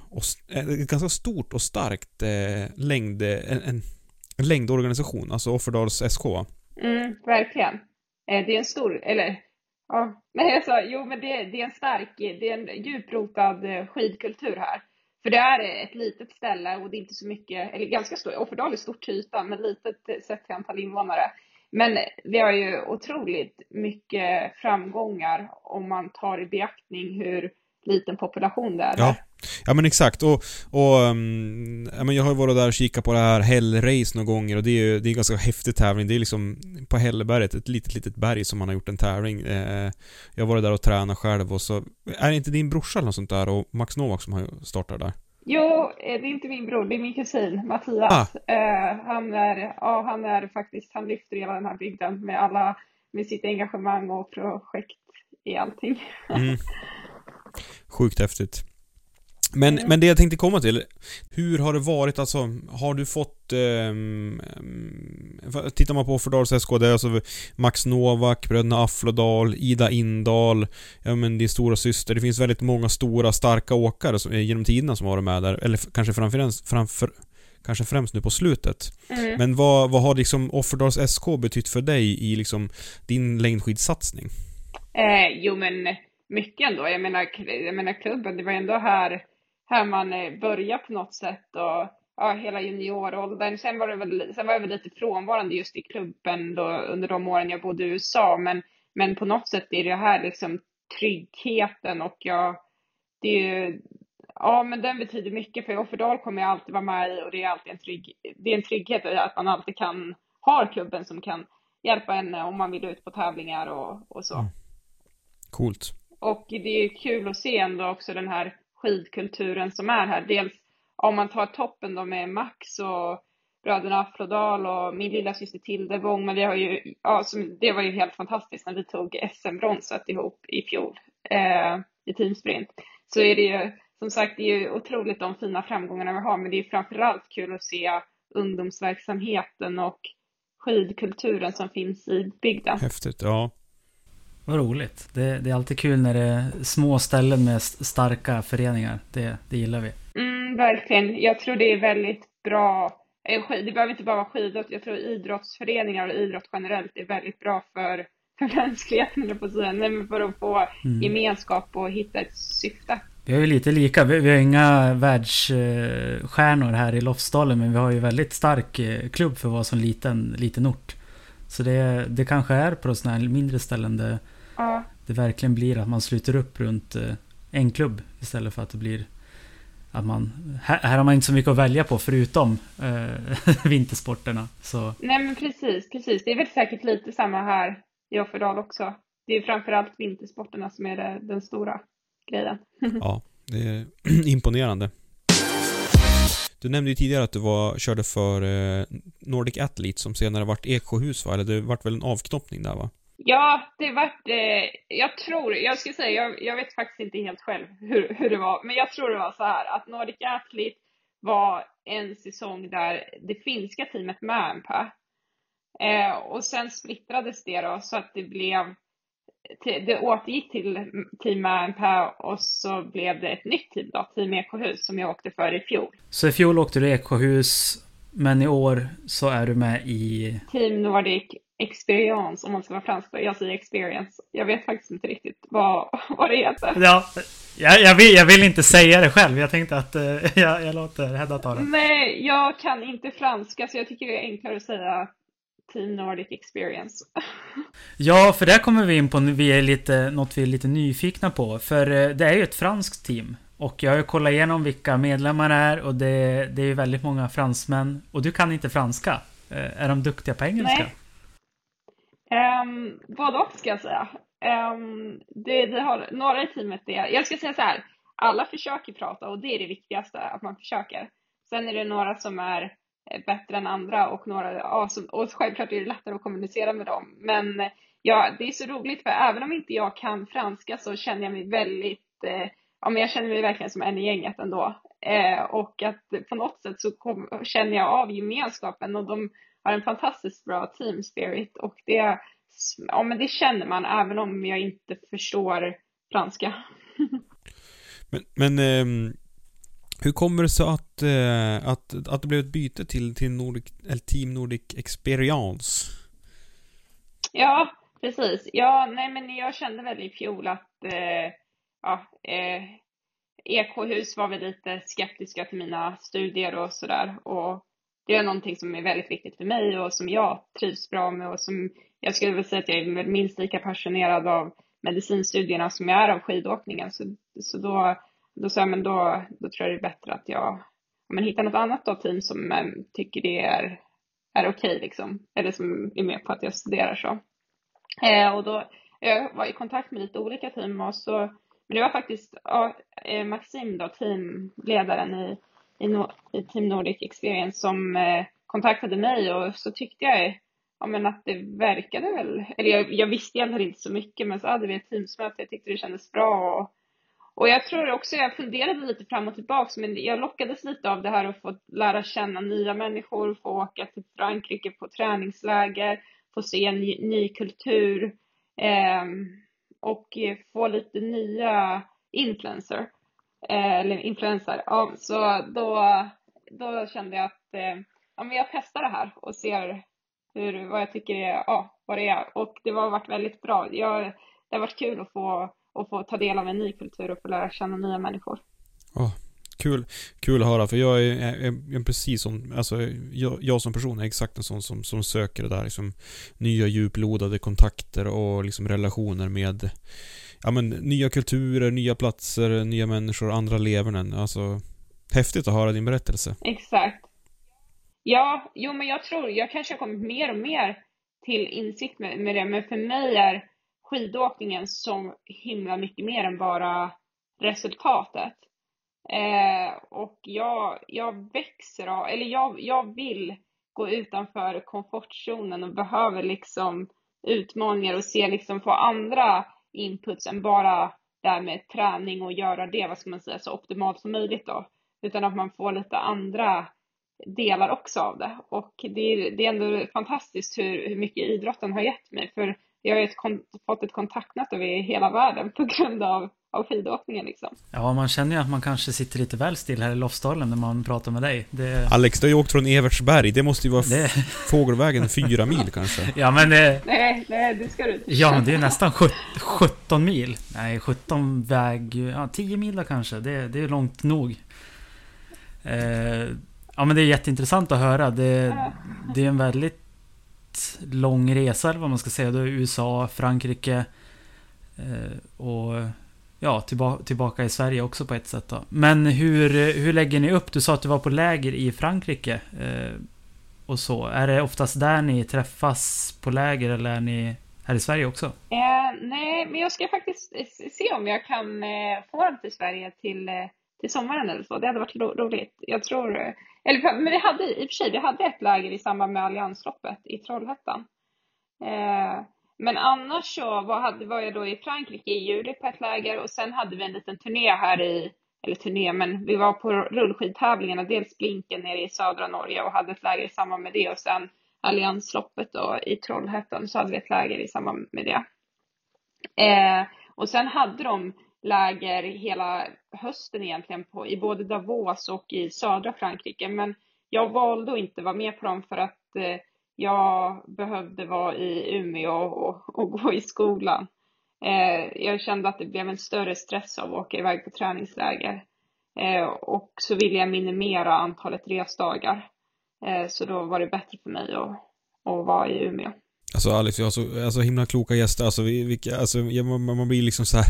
och starkt längdorganisation, alltså Offerdals SK. Verkligen. Det är en stor, men jag sa, men det är en stark, det är en djuprotad skidkultur här. För det är ett litet ställe och det är inte så mycket, eller ganska stort, Offerdal är stort till ytan, men litet sett till antal invånare. Men vi har ju otroligt mycket framgångar om man tar i beaktning hur liten population det är. Ja men exakt. Och jag har ju varit där och kikat på det här Hellrace några gånger och det är en ganska häftig tävling. Det är liksom på Hälleberget, ett litet berg som man har gjort en tävling. Jag har varit där och tränat själv och så är det inte din brorsa eller något sånt där och Max Novak som har startat där? Jo, det är inte min bror, det är min kusin Mattias. Han är faktiskt, han lyfter hela den här bygden med sitt engagemang och projekt i allting. Sjukt häftigt. Men det jag tänkte komma till, hur har det varit, alltså har du fått tittar man på Offerdals SK, det är alltså Max Novak, bröderna Afflodal, Ida Indal, din stora syster, det finns väldigt många stora starka åkare som, genom tiderna som har varit med där, eller kanske främst nu på slutet. Men vad har liksom Offerdals SK betytt för dig i liksom din längdskidsatsning? Men mycket ändå. Jag menar klubben, det var ändå här man började på något sätt och hela junioråldern. Sen var jag väl lite frånvarande just i klubben då, under de åren jag bodde i USA. Men på något sätt är det här liksom tryggheten och men den betyder mycket för Offerdal kommer jag alltid vara med i och det är alltid en trygghet att man alltid har klubben som kan hjälpa en om man vill ut på tävlingar och så. Coolt. Och det är kul att se ändå också den här skidkulturen som är här. Dels om man tar toppen då med Max och bröderna Afflodal och min lilla syster Tildebong. Men det var ju helt fantastiskt när vi tog SM-bronset ihop i fjol i teamsprint. Så är det ju, som sagt, det är ju otroligt de fina framgångarna vi har. Men det är framförallt kul att se ungdomsverksamheten och skidkulturen som finns i bygden. Häftigt, ja. Vad roligt. Det är alltid kul när det är små ställen med starka föreningar. Det gillar vi. Verkligen. Jag tror det är väldigt bra. Det behöver inte bara vara skidåt. Jag tror idrottsföreningar och idrott generellt är väldigt bra för mänskligheten på sidan. Men för att få gemenskap och hitta ett syfte. Vi har ju lite lika. Vi har inga världsstjärnor här i Lofsdalen, men vi har ju väldigt stark klubb för att vara som liten ort. Så det kanske är på sådana här mindre ställen där det verkligen blir att man sluter upp runt en klubb istället för att det blir att här har man inte så mycket att välja på förutom vintersporterna. Så. Nej men precis. Det är väl säkert lite samma här i Offerdal också. Det är framförallt vintersporterna som är den stora grejen. Ja, det är imponerande. Du nämnde ju tidigare att du körde för Nordic Athlete som senare vart Eksjöhus, va? Eller det vart väl en avknoppning där, va? Ja, det vart jag vet faktiskt inte helt själv hur det var, men jag tror det var så här att Nordic Athlete var en säsong där det finska teamet Mämpä Och sen splittrades det då så att det återgick till Team Manpower och så blev det ett nytt team då, Team Ekohus, som jag åkte för i fjol. Så i fjol åkte du Ekohus, men i år så är du med i Team Nordic Experience, om man ska vara fransk. Jag säger Experience. Jag vet faktiskt inte riktigt vad det heter. Ja, jag vill inte säga det själv. Jag tänkte att jag låter Hedda ta det. Nej, jag kan inte franska, så jag tycker det är enklare att säga Team Nordic Experience. Ja, för där kommer vi in på något vi är lite nyfikna på. För det är ju ett franskt team. Och jag har ju kollat igenom vilka medlemmar är. Och det är ju väldigt många fransmän. Och du kan inte franska. Är de duktiga på engelska? Nej. Både ska jag säga. Det har några i teamet det. Jag ska säga så här. Alla försöker prata och det är det viktigaste, att man försöker. Sen är det några som är bättre än andra och några, och självklart är det lättare att kommunicera med dem. Men ja, det är så roligt, för även om inte jag kan franska så känner jag mig väldigt, men jag känner mig verkligen som en i gänget ändå. Och att på något sätt så känner jag av gemenskapen, och de har en fantastiskt bra team spirit, och men det känner man även om jag inte förstår franska. Men hur kommer det sig att det blev ett byte till Team Nordic Experience? Ja, precis. Ja, nej, men jag kände väl i fjol att Ekohus var väl lite skeptiska till mina studier och sådär. Och det är någonting som är väldigt viktigt för mig och som jag trivs bra med, och som jag skulle vilja säga att jag är minst lika passionerad av medicinstudierna som jag är av skidåkningen. Så då sa jag, men då tror jag det är bättre att jag hittar något annat då, team som tycker det är okej liksom. Eller som är med på att jag studerar så. Och då jag var i kontakt med lite olika team, och så, men det var faktiskt Maxim då, teamledaren i Team Nordic Experience, som kontaktade mig, och så tyckte jag att det verkade väl, eller jag visste egentligen inte så mycket, men så hade vi ett teamsmöte, jag tyckte det kändes bra, och jag tror också, jag funderade lite fram och tillbaka, men jag lockades lite av det här att få lära känna nya människor, få åka till Frankrike på träningsläger, få se en ny kultur, och få lite nya influencer. Ja, så då kände jag att jag testar det här och ser vad jag tycker vad det är. Och det har varit väldigt bra. Det har varit kul att få ta del av en ny kultur och få lära känna nya människor. Kul att höra, för jag är precis som, alltså jag som person är exakt en sån som söker det där liksom, nya djuplodade kontakter och liksom relationer med nya kulturer, nya platser, nya människor, andra levanden. Alltså häftigt att höra din berättelse. Exakt. Ja, men jag tror jag kanske har kommit mer och mer till insikt med det, men för mig är skidåkningen så himla mycket mer än bara resultatet. Och jag växer av, eller jag vill gå utanför komfortzonen och behöver liksom utmaningar och se liksom få andra inputs än bara där med träning och göra det, vad ska man säga, så optimalt som möjligt då, utan att man får lite andra delar också av det. Och det är ändå fantastiskt hur mycket idrotten har gett mig, för jag har fått ett kontaktnät över hela världen på grund av skidåkningen liksom. Ja, man känner ju att man kanske sitter lite väl still här i Lofsdalen när man pratar med dig. Alex, du har ju åkt från Evertsberg. Det måste ju vara Fågelvägen 4 mil kanske. Ja, men Nej, det ska du inte. Ja, men det är nästan 17 mil. Nej, 17 väg... 10 mil då kanske. Det är långt nog. Men det är jätteintressant att höra. Det är en väldigt lång resa, eller vad man ska säga. Det är USA, Frankrike och tillbaka i Sverige också på ett sätt då. Men hur lägger ni upp? Du sa att du var på läger i Frankrike och så. Är det oftast där ni träffas på läger, eller är ni här i Sverige också? Nej, men jag ska faktiskt se om jag kan få dem till Sverige till sommaren eller så. Det hade varit roligt. Jag tror, men vi hade ett läger i samband med Alliansloppet i Trollhättan. Men annars så var jag då i Frankrike i juli på ett läger, och sen hade vi en liten turné men vi var på rullskidtävlingarna, dels Blinken nere i södra Norge, och hade ett läger i samband med det, och sen Alliansloppet då, i Trollhättan, så hade vi ett läger i samband med det. Och sen hade de läger hela hösten egentligen i både Davos och i södra Frankrike. Men jag valde att inte vara med på dem för att jag behövde vara i Umeå och gå i skolan. Jag kände att det blev en större stress av att åka iväg på träningsläger. Och så ville jag minimera antalet resdagar. Så då var det bättre för mig att vara i Umeå. Alltså Alex, jag har så himla kloka gäster. Alltså, man blir liksom så här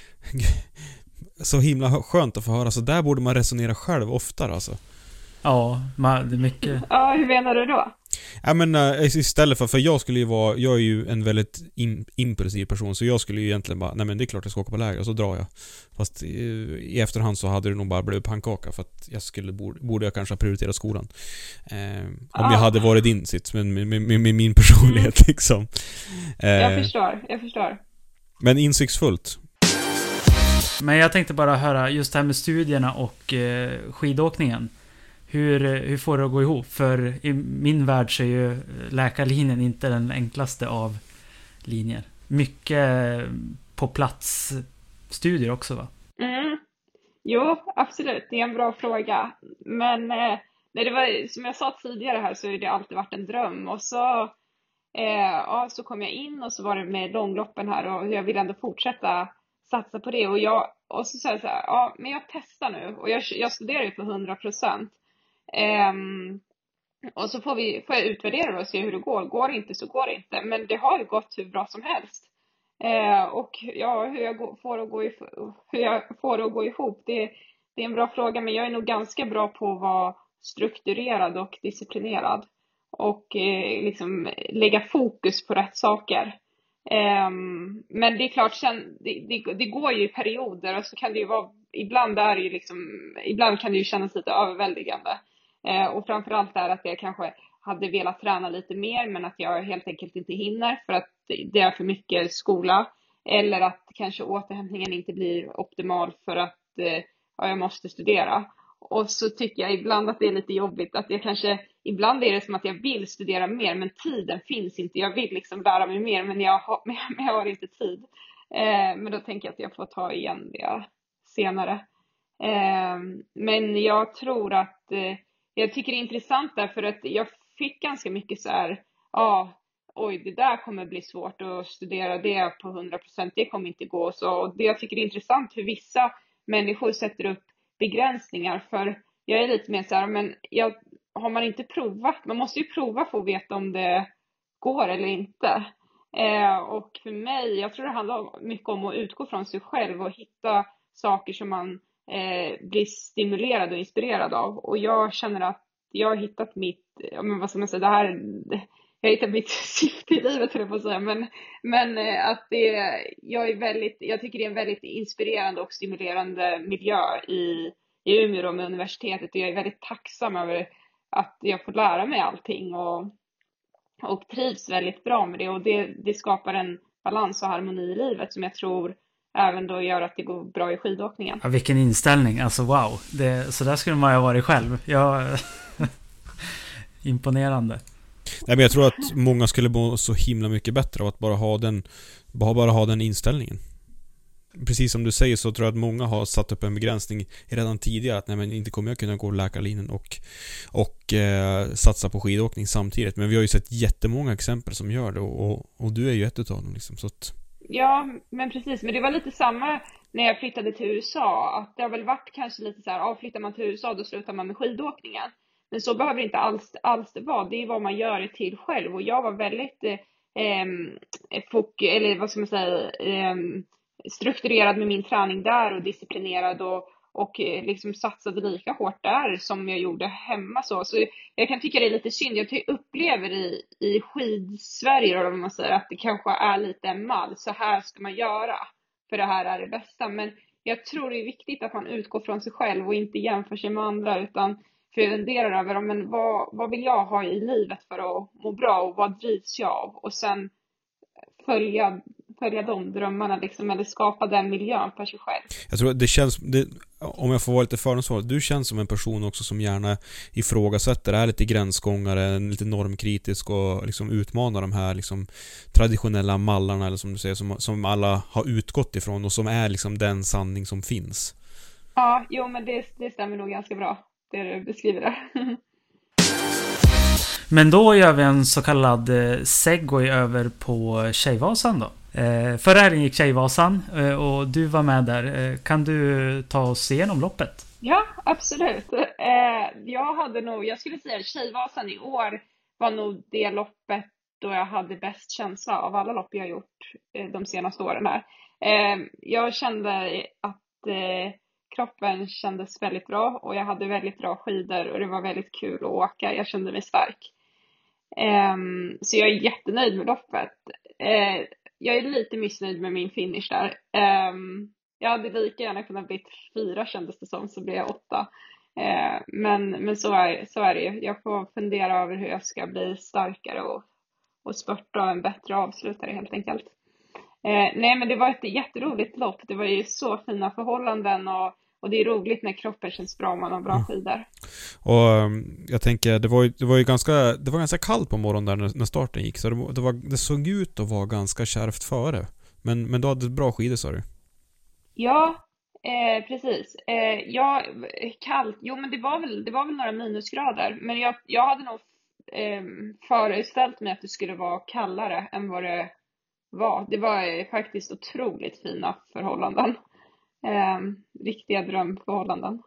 så himla skönt att få höra. Så där borde man resonera själv oftare alltså. Ja, det är mycket. Ja, hur menar du då? Ja, men istället för jag är ju en väldigt impulsiv person, så jag skulle ju egentligen bara, nej men det är klart jag ska åka på läger, och så drar jag. Fast i efterhand så hade det nog bara blivit pannkaka, för att borde jag kanske ha prioriterat skolan. Om jag hade varit din sits med min personlighet liksom. Jag förstår. Men insiktsfullt. Men jag tänkte bara höra just det här med studierna och skidåkningen. Hur får det att gå ihop? För i min värld så är ju läkarlinjen inte den enklaste av linjer. Mycket på plats studier också, va? Jo, absolut. Det är en bra fråga. Men det var, som jag sa tidigare här, så har det alltid varit en dröm. Och så, så kom jag in, och så var det med långloppen här, och jag vill ändå fortsätta satsa på det. Och så sa jag så här, ja, men jag testar nu. Och jag studerar ju på 100%. Och så får jag utvärdera och se hur det går. Går det inte så går det inte. Men det har ju gått hur bra som helst. Och ja, hur jag får det att gå ihop, det är en bra fråga. Men jag är nog ganska bra på att vara strukturerad och disciplinerad. Och liksom lägga fokus på rätt saker. Men det är klart, sen, det går ju i perioder, och så kan det ju vara, ibland kan det ju kännas lite överväldigande. Och framförallt är att jag kanske hade velat träna lite mer, men att jag helt enkelt inte hinner för att det är för mycket skola. Eller att kanske återhämtningen inte blir optimal för att jag måste studera. Och så tycker jag ibland att det är lite jobbigt att ibland är det som att jag vill studera mer, men tiden finns inte. Jag vill liksom lära mig mer, men jag har inte tid. Men då tänker jag att jag får ta igen det senare. Men jag tror att jag tycker det är intressant därför att jag fick ganska mycket så här, oj, det där kommer bli svårt att studera det på 100%, det kommer inte gå. Och det jag tycker är intressant hur vissa människor sätter upp begränsningar, för jag är lite mer så här, men har man inte provat, man måste ju prova för att veta om det går eller inte. Och för mig, jag tror det handlar mycket om att utgå från sig själv och hitta saker som man blir stimulerad och inspirerad av. Och jag känner att jag har hittat mitt, vad ska man säga, jag har hittat mitt syfte i livet, tror jag på att säga. Men att jag tycker det är en väldigt inspirerande och stimulerande miljö i Umeå med universitetet. Och jag är väldigt tacksam över att jag får lära mig allting och trivs väldigt bra med det. Och det skapar en balans och harmoni i livet som jag tror även då gör att det går bra i skidåkningen. Ja, vilken inställning, alltså wow. Så där skulle man ju ha varit själv. Imponerande. Nej, men jag tror att många skulle må så himla mycket bättre av att bara ha den inställningen. Precis som du säger, så tror jag att många har satt upp en begränsning redan tidigare, att nej, men inte kommer jag kunna gå läkarlinjen och satsa på skidåkning samtidigt. Men vi har ju sett jättemånga exempel som gör det, och du är ju ett utav dem liksom, så att... Ja, men precis. Men det var lite samma när jag flyttade till USA. Att det har väl varit kanske lite så här, flyttar man till USA då slutar man med skidåkningen. Men så behöver det inte alls det vara. Det är vad man gör det till själv. Och jag var väldigt strukturerad med min träning där och disciplinerad och liksom satsade lika hårt där som jag gjorde hemma. Så jag kan tycka det är lite synd. Jag upplever i skidsverige, eller vad man säger, att det kanske är lite en mall. Så här ska man göra, för det här är det bästa. Men jag tror det är viktigt att man utgår från sig själv och inte jämför sig med andra, utan funderar över vad vill jag ha i livet för att må bra och vad drivs jag av, och sen följa de drömmarna liksom, eller skapa den miljön för sig själv. Jag tror att det känns, om jag får vara lite fördomsfull, du känns som en person också som gärna ifrågasätter, är lite gränsgångare, lite normkritisk och liksom utmanar de här liksom traditionella mallarna, eller som du säger, som alla har utgått ifrån och som är liksom den sanning som finns. Ja, jo, men det stämmer nog ganska bra, det du beskriver där. Men då gör vi en så kallad segway över på Tjejvasan då. Förra helgen gick Tjejvasan och du var med där. Kan du ta oss igenom loppet? Ja, absolut. Jag skulle säga att Tjejvasan i år var nog det loppet då jag hade bäst känsla av alla lopp jag gjort de senaste åren här. Jag kände att kroppen kändes väldigt bra och jag hade väldigt bra skidor och det var väldigt kul att åka. Jag kände mig stark. Så jag är jättenöjd med loppet. Jag är lite missnöjd med min finish där. Jag hade lika gärna kunnat bli 4 kändes det som, så blev jag 8. Men så är det ju. Jag får fundera över hur jag ska bli starkare och spurta en bättre avslutare helt enkelt. Nej, men det var ett jätteroligt lopp. Det var ju så fina förhållanden och det är roligt när kroppen känns bra om man har bra skidor. Och jag tänker, det var ganska kallt på morgonen där när starten gick, så det såg ut att vara ganska kärvt före. Men du hade bra skidor, sa du? Ja, precis. Kallt. Jo, men det var väl några minusgrader, men jag hade nog föreställt mig att det skulle vara kallare än vad det var. Det var faktiskt otroligt fina förhållanden. Riktiga drömförhållanden.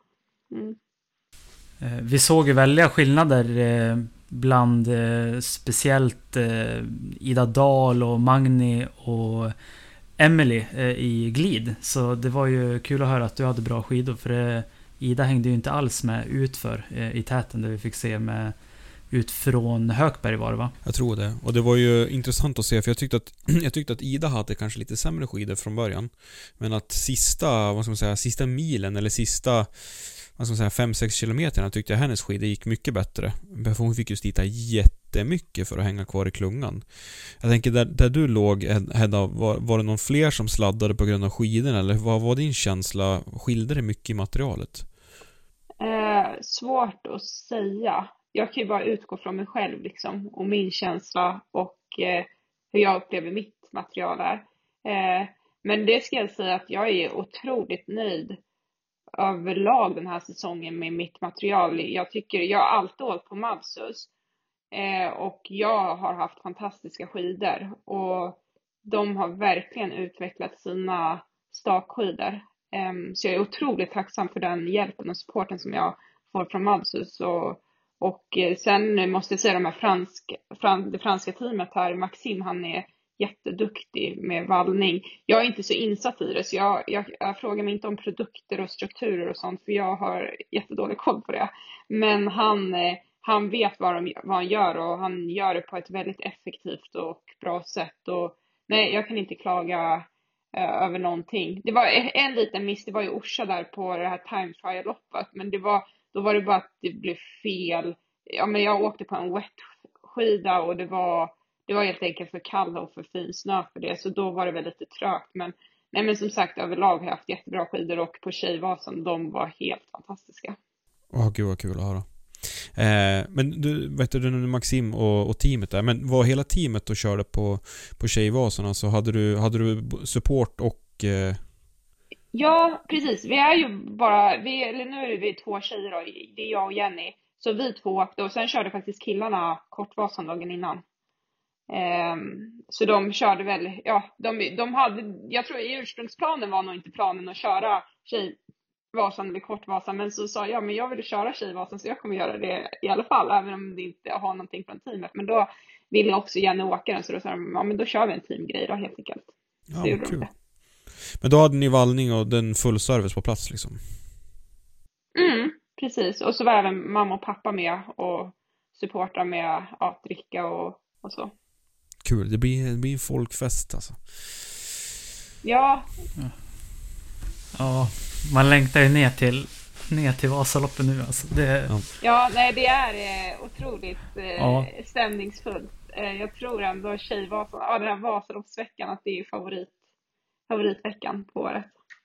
Vi såg ju väldiga skillnader bland speciellt Ida Dahl och Magni och Emily i glid. Så det var ju kul att höra att du hade bra skidor, för Ida hängde ju inte alls med utför i täten där vi fick se med ut från Hökberg var det, va? Jag tror det. Och det var ju intressant att se, för jag tyckte att Ida hade kanske lite sämre skidor från början, men att sista milen eller sista 5-6 kilometerna tyckte jag hennes skidor gick mycket bättre. För hon fick ju slita jättemycket för att hänga kvar i klungan. Jag tänker, där du låg, Hedda, var det någon fler som sladdade på grund av skidorna, eller vad var din känsla? Skilde det mycket i materialet? Svårt att säga. Jag kan ju bara utgå från mig själv liksom, och min känsla och hur jag upplever mitt material här. Men det ska jag säga att jag är otroligt nöjd överlag den här säsongen med mitt material. Jag har alltid åkt på Mavsus och jag har haft fantastiska skidor och de har verkligen utvecklat sina stakskidor. Så jag är otroligt tacksam för den hjälpen och supporten som jag får från Mavsus. Och sen måste jag säga det franska teamet här, Maxim, han är jätteduktig med vallning. Jag är inte så insatt i det, så jag frågar mig inte om produkter och strukturer och sånt, för jag har jättedålig koll på det. Men han vet vad han gör, och han gör det på ett väldigt effektivt och bra sätt. Och nej, jag kan inte klaga över någonting. Det var en liten miss, det var ju Orsa där på det här time trial-loppet, men då var det bara att det blev fel. Ja, men jag åkte på en wet skida och det var helt enkelt för kall och för fin snö för det. Så då var det väl lite trögt. Men som sagt, överlag har jag haft jättebra skidor, och på Tjejvasan, de var helt fantastiska. Gud vad kul att höra. Men du, vet du, Maxim och teamet där, men var hela teamet då körde på Tjejvasan? Alltså hade du support och... Ja, precis. Vi är ju nu är vi 2 tjejer då. Det är jag och Jenny. Så vi 2 åkte, och sen körde faktiskt killarna Kortvasan dagen innan. Så de körde väl, ja, de hade, jag tror i ursprungsplanen var nog inte planen att köra Tjejvasan eller Kortvasan, men så sa jag, men jag vill köra Tjejvasan, så jag kommer göra det i alla fall, även om det inte har någonting från teamet. Men då ville också Jenny åka den, så då sa de, ja men då kör vi en teamgrej då helt enkelt. Ja, kul. Men då hade ni vallning och den full service på plats liksom? Precis. Och så var även mamma och pappa med och supportar med att dricka och så. Kul, det blir en folkfest alltså. Ja. Ja, man längtar ju ner till Vasaloppet nu alltså. Ja, nej, det är otroligt stämningsfullt. jag tror ändå Tjejvasan, den här Vasaloppsveckan, att det är favoritveckan på året.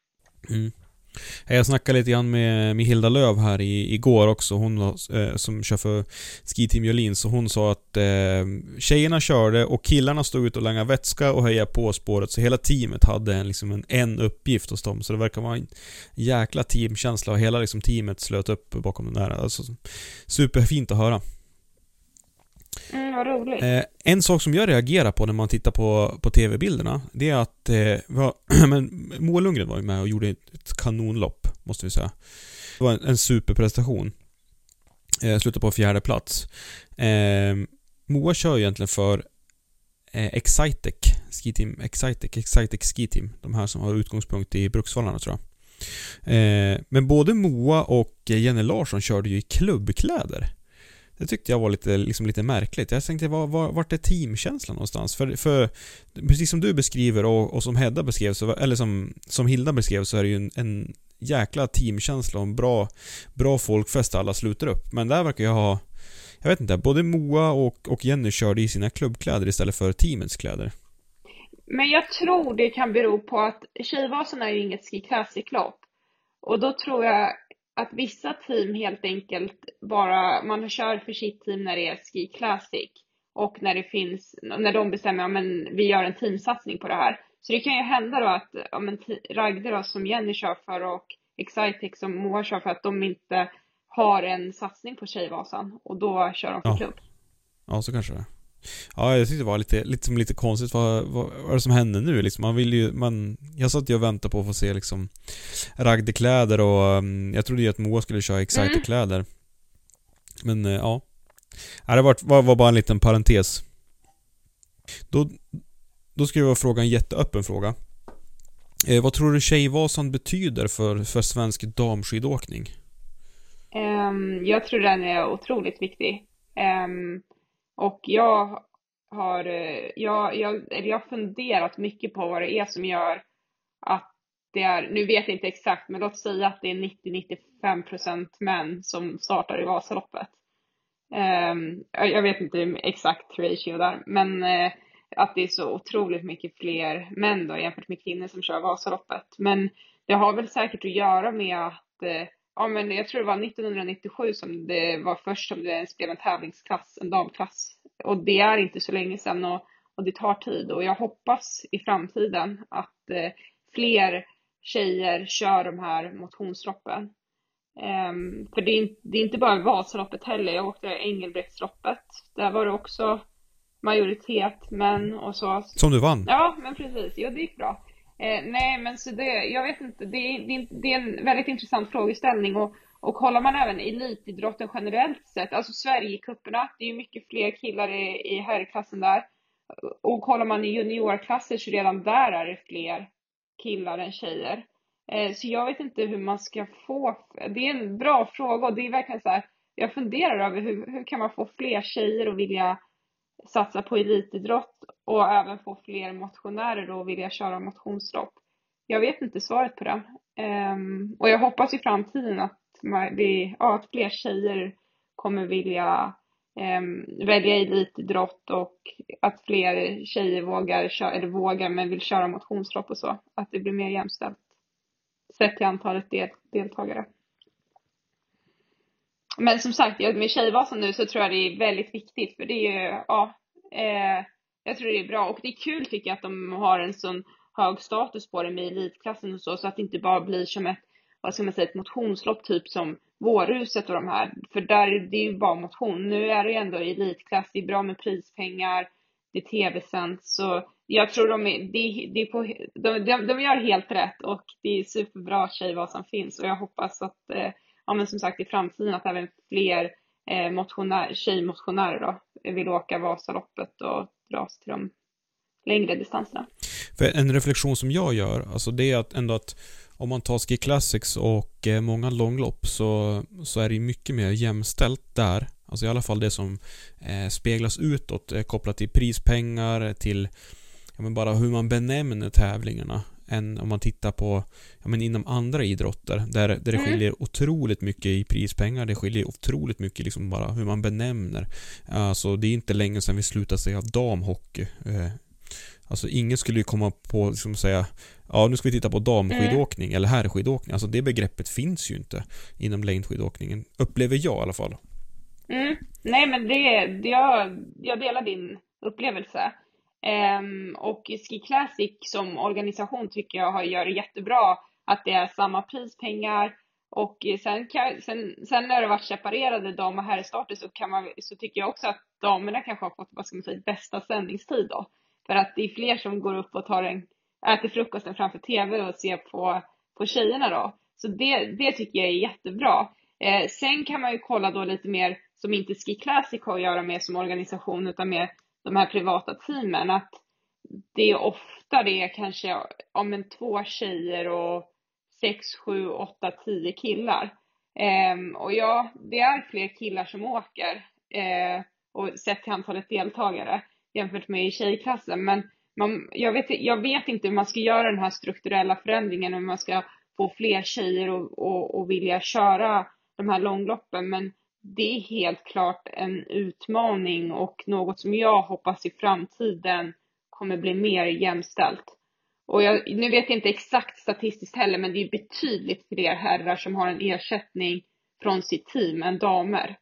Jag snackade lite grann med Hilda Löv här igår också. Hon som kör för Ski Team Jolin, så hon sa att tjejerna körde och killarna stod ut och langade vätska och höja på spåret, så hela teamet hade en uppgift hos dem, så det verkar vara en jäkla teamkänsla och hela liksom teamet slöt upp bakom den där. Alltså, superfint att höra. Vad roligt. En sak som jag reagerar på när man tittar på tv-bilderna, det är att Moa Lundgren var ju med och gjorde ett kanonlopp, måste vi säga. Det var en superprestation. Slutade på 4:e plats. Moa kör egentligen för Excitec Ski Team, Excitec Ski Team, de här som har utgångspunkt i Bruksvallarna, tror jag. Men både Moa och Jenny Larsson körde ju i klubbkläder. Det tyckte jag var lite märkligt. Jag tänkte, vart är teamkänslan någonstans? För precis som du beskriver och som Hedda beskrev, eller som Hilda beskrev, så är det ju en jäkla teamkänsla och en bra folkfest, alla sluter upp. Men där verkar jag vet inte, både Moa och Jenny körde i sina klubbkläder istället för teamets kläder. Men jag tror det kan bero på att Tjejvasan är ju inget Ski Classic-lopp. Och då tror jag att vissa team helt enkelt man kör för sitt team när det är Ski Classic, och när de bestämmer men vi gör en teamsatsning på det här. Så det kan ju hända då att Ragde då, som Jenny kör för, och Excitec som Moa kör för, att de inte har en satsning på Tjejvasan, och då kör de för klubb. Ja, så kanske det. Ja, jag tyckte det var lite konstigt. Vad är det som händer nu? Liksom, jag satt ju och väntade på att få se liksom Ragde-kläder, och jag trodde ju att Moa skulle köra Excite-kläder. Men ja, det var bara en liten parentes. Då ska jag fråga en jätteöppen fråga. Vad tror du Tjejvasan betyder för svensk damskidåkning? Jag tror den är otroligt viktig. Och jag har funderat mycket på vad det är som gör att det är, nu vet jag inte exakt, men låt säga att det är 90-95% män som startar i Vasaloppet. Jag vet inte exakt ratio där, men att det är så otroligt mycket fler män då jämfört med kvinnor som kör Vasaloppet. Men det har väl säkert att göra med att men jag tror det var 1997 som det var först som det spelade en tävlingsklass, en damklass. Och det är inte så länge sedan, och det tar tid. Och jag hoppas i framtiden att fler tjejer kör de här motionsloppen. För det är inte bara Vasaloppet heller. Jag åkte Engelbrektsloppet. Där var det också majoritet män och så. Som du vann? Ja, men precis. Ja, det gick bra. Nej, men så jag vet inte, det är en väldigt intressant frågeställning, och kollar man även elitidrotten generellt sett, alltså Sverigecupperna, det är ju mycket fler killar i herrklassen där, och kollar man i juniorklasser så redan där är det fler killar än tjejer. Så jag vet inte hur man ska få, det är en bra fråga, och det är verkligen så här, jag funderar över hur kan man få fler tjejer att vilja satsa på elitidrott, och även få fler motionärer då vilja köra motionslopp. Jag vet inte svaret på det. Och jag hoppas i framtiden att fler tjejer kommer vilja välja elitidrott, och att fler tjejer vågar men vill köra motionslopp och så. Att det blir mer jämställt sett till antalet deltagare. Men som sagt, med Tjejvasan nu så tror jag det är väldigt viktigt, för det är ju, jag tror det är bra, och det är kul tycker jag att de har en sån hög status på det med elitklassen och så att det inte bara blir som ett motionslopp typ som Vårhuset och de här, för där det är ju bara motion. Nu är det ändå elitklass, det är bra med prispengar, det är tv-sänt, så jag tror de gör helt rätt, och det är superbra Tjejvasan finns, och jag hoppas att men som sagt i framtiden att även fler tjejmotionärer då vill åka Vasaloppet och dras till de längre distanserna. För en reflektion som jag gör, alltså det är att om man tar Ski Classics och många långlopp så är det mycket mer jämställt där. Alltså i alla fall det som speglas utåt kopplat till prispengar, till bara hur man benämner tävlingarna. än om man tittar på inom andra idrotter där det skiljer otroligt mycket i prispengar, det skiljer otroligt mycket liksom bara hur man benämner. Alltså det är inte länge sedan vi slutade säga damhockey. Alltså ingen skulle ju komma på liksom säga nu ska vi titta på damskidåkning eller herrskidåkning. Alltså det begreppet finns ju inte inom längdskidåkningen, upplever jag i alla fall. Nej, men jag delar din upplevelse. Och Ski Classic som organisation tycker jag gör det jättebra att det är samma prispengar. Och sen när det varit separerade dam- och herrstarter så tycker jag också att damerna kanske har fått bästa sändningstid då. För att det är fler som går upp och äter frukosten framför tv och ser på tjejerna då. Så det tycker jag är jättebra. Sen kan man ju kolla då lite mer som inte Ski Classic har att göra med som organisation utan med de här privata teamen. Att det är ofta det är kanske 2 tjejer och 6, 7, 8, 10 killar. Och det är fler killar som åker och sett till antalet deltagare jämfört med i tjejklassen. Men jag vet inte hur man ska göra den här strukturella förändringen, hur man ska få fler tjejer och vilja köra de här långloppen. Men det är helt klart en utmaning och något som jag hoppas i framtiden kommer bli mer jämställt. Och nu vet jag inte exakt statistiskt heller, men det är betydligt fler herrar som har en ersättning från sitt team än damer.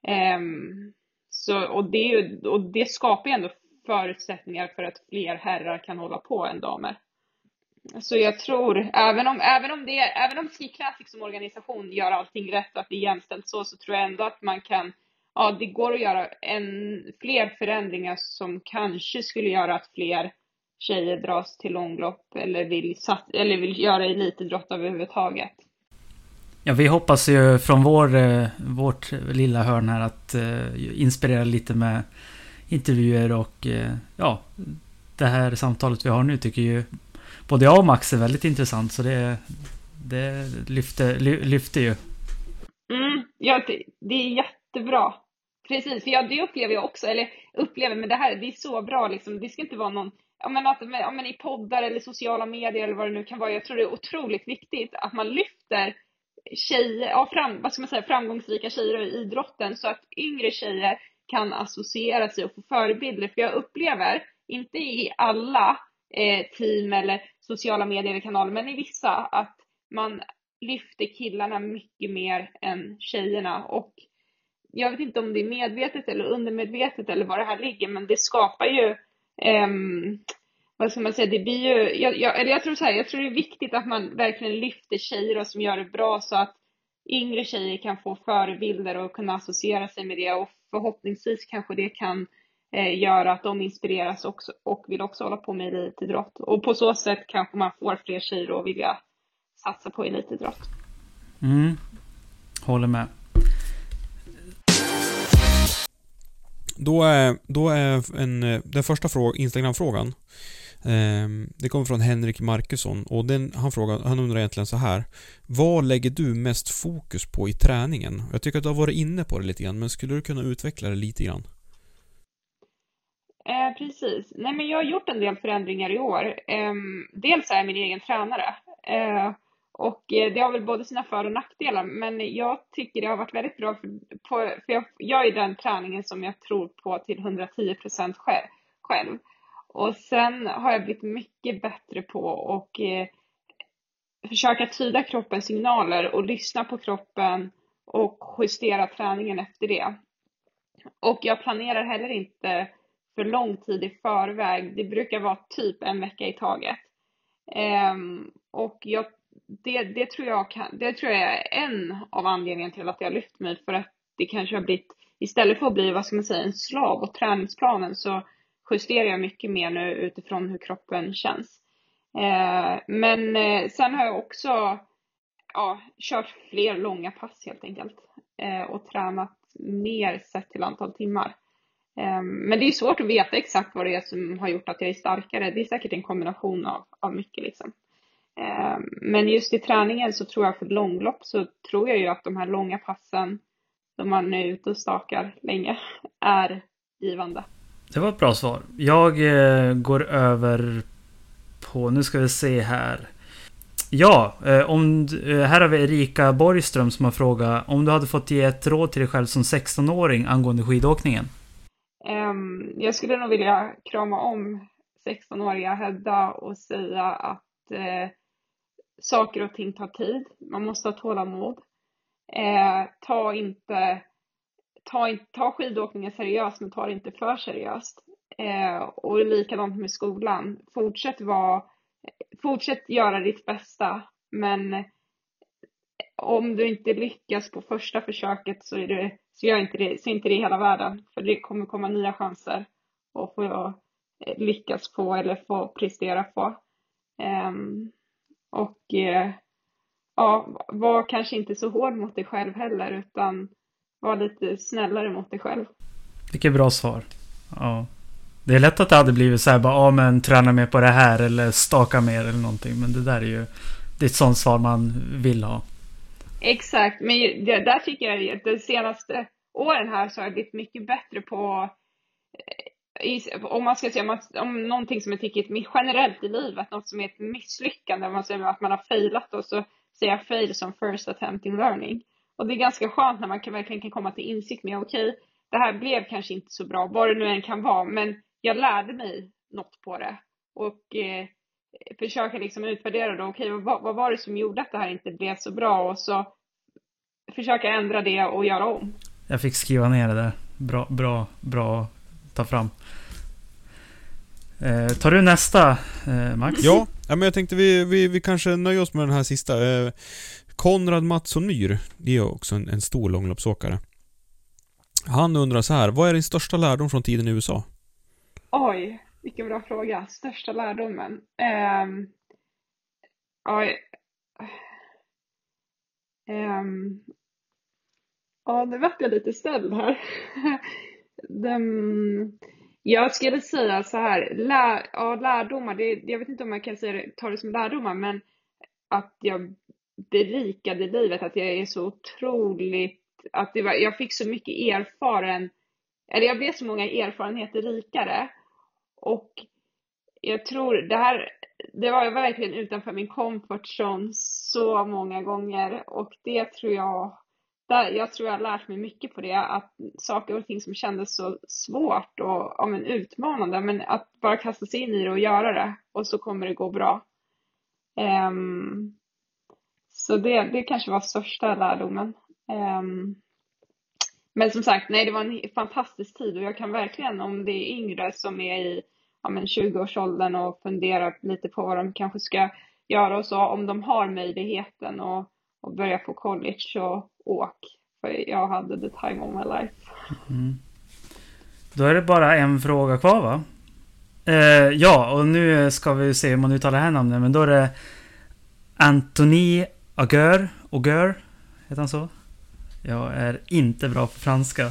Och det skapar ändå förutsättningar för att fler herrar kan hålla på än damer. Så jag tror, även om Ski Classic som organisation gör allting rätt och att det är jämställt så tror jag ändå att man kan, det går att göra fler förändringar som kanske skulle göra att fler tjejer dras till långlopp eller vill göra elitidrott överhuvudtaget. Ja, vi hoppas ju från vårt lilla hörn här att inspirera lite med intervjuer och det här samtalet vi har nu tycker ju både jag och Max är väldigt intressant, så det lyfter ju. Ja, det är jättebra. Precis, för det upplever jag också, men det här, det är så bra liksom. Det ska inte vara någon, i poddar eller sociala medier eller vad det nu kan vara. Jag tror det är otroligt viktigt att man lyfter tjejer, framgångsrika tjejer i idrotten så att yngre tjejer kan associera sig och få förebilder. För jag upplever, inte i alla team eller sociala medier eller kanaler, men i vissa, att man lyfter killarna mycket mer än tjejerna. Och jag vet inte om det är medvetet eller undermedvetet eller vad det här ligger, men det skapar ju det blir ju, jag tror det är viktigt att man verkligen lyfter tjejer som gör det bra så att yngre tjejer kan få förebilder och kunna associera sig med det, och förhoppningsvis kanske det kan göra att de inspireras också och vill också hålla på med elitidrott, och på så sätt kanske man får fler tjejer att vilja satsa på elitidrott. Håller med. Då är den första Instagram-frågan. Det kommer från Henrik Markusson, och han undrar egentligen så här: vad lägger du mest fokus på i träningen? Jag tycker att du har varit inne på det lite grann, men skulle du kunna utveckla det lite grann? Precis. Nej, men jag har gjort en del förändringar i år. Dels är jag min egen tränare. Och det har väl både sina för- och nackdelar. Men jag tycker det har varit väldigt bra för jag är den träningen som jag tror på till 110% själv. Och sen har jag blivit mycket bättre på att försöka tyda kroppens signaler och lyssna på kroppen och justera träningen efter det. Och jag planerar heller inte för lång tid i förväg. Det brukar vara typ en vecka i taget. Och det tror jag är en av anledningarna till att jag har lyft mig, för att det kanske har blivit, istället för att bli en slav och träningsplanen, så justerar jag mycket mer nu utifrån hur kroppen känns. Men sen har jag också kört fler långa pass helt enkelt, och tränat mer sett till antal timmar. Men det är svårt att veta exakt vad det är som har gjort att jag är starkare. Det är säkert en kombination av mycket liksom. Men just i träningen så tror jag, för långlopp så tror jag ju att de här långa passen, då man är ute och stakar länge, är givande. Det var ett bra svar. Jag går över på. Nu ska vi se här. Ja, här har vi Erika Borgström som har frågat om du hade fått ge ett råd till dig själv som 16-åring angående skidåkningen. Jag skulle nog vilja krama om 16-åriga Hedda och säga att saker och ting tar tid. Man måste ha tålamod. Ta skidåkningen seriöst, men ta det inte för seriöst. Och likadant med skolan. Fortsätt göra ditt bästa, men om du inte lyckas på första försöket så gör inte det hela världen, för det kommer komma nya chanser att få lyckas på eller få prestera på. Var kanske inte så hård mot dig själv heller, utan var lite snällare mot dig själv. Vilket bra svar. Ja. Det är lätt att det hade blivit så här bara, men träna mer på det här eller staka mer eller någonting, men det där är ju ett sånt svar man vill ha. Exakt, men där tycker jag att de senaste åren här så har jag blivit mycket bättre på, om man ska säga om någonting som jag tycker generellt i livet, något som är ett misslyckande, om man säger att man har failat, och så säger jag fail som first attempt in learning. Och det är ganska skönt när man verkligen kan komma till insikt med, okej, det här blev kanske inte så bra, vad det nu än kan vara, men jag lärde mig något på det. Och försöka liksom utvärdera då, okej, vad var det som gjorde att det här inte blev så bra, och så försöka ändra det och göra om. Jag fick skriva ner det där. Bra ta fram. Tar du nästa, Max? Ja, men jag tänkte vi kanske nöjer oss med den här sista. Konrad Mattsson Myhr, det är också en stor långloppsåkare. Han undrar så här: vad är din största lärdom från tiden i USA? Oj, vilken bra fråga. Största lärdomen. Nu vart jag lite ställd här. Jag skulle säga så här, lärdomar, jag vet inte om man kan ta det som lärdomar, men att jag berikade livet, att jag är så otroligt, att jag fick så mycket jag blev så många erfarenheter rikare, och jag tror det var verkligen utanför min comfort zone så många gånger, och det tror jag har lärt mig mycket på det, att saker och ting som kändes så svårt och utmanande, men att bara kasta sig in i det och göra det, och så kommer det gå bra. Så det kanske var största lärdomen. Men som sagt, nej, det var en fantastisk tid, och jag kan verkligen, om det är yngre som är i 20-årsåldern och funderar lite på vad de kanske ska göra, och så, om de har möjligheten och börja på college, så åk. För jag hade the time of my life. Då är det bara en fråga kvar, va? Ja, och nu ska vi se om man uttalar det här namnet, men då är det Anthony Auger, heter han så? Jag är inte bra på franska.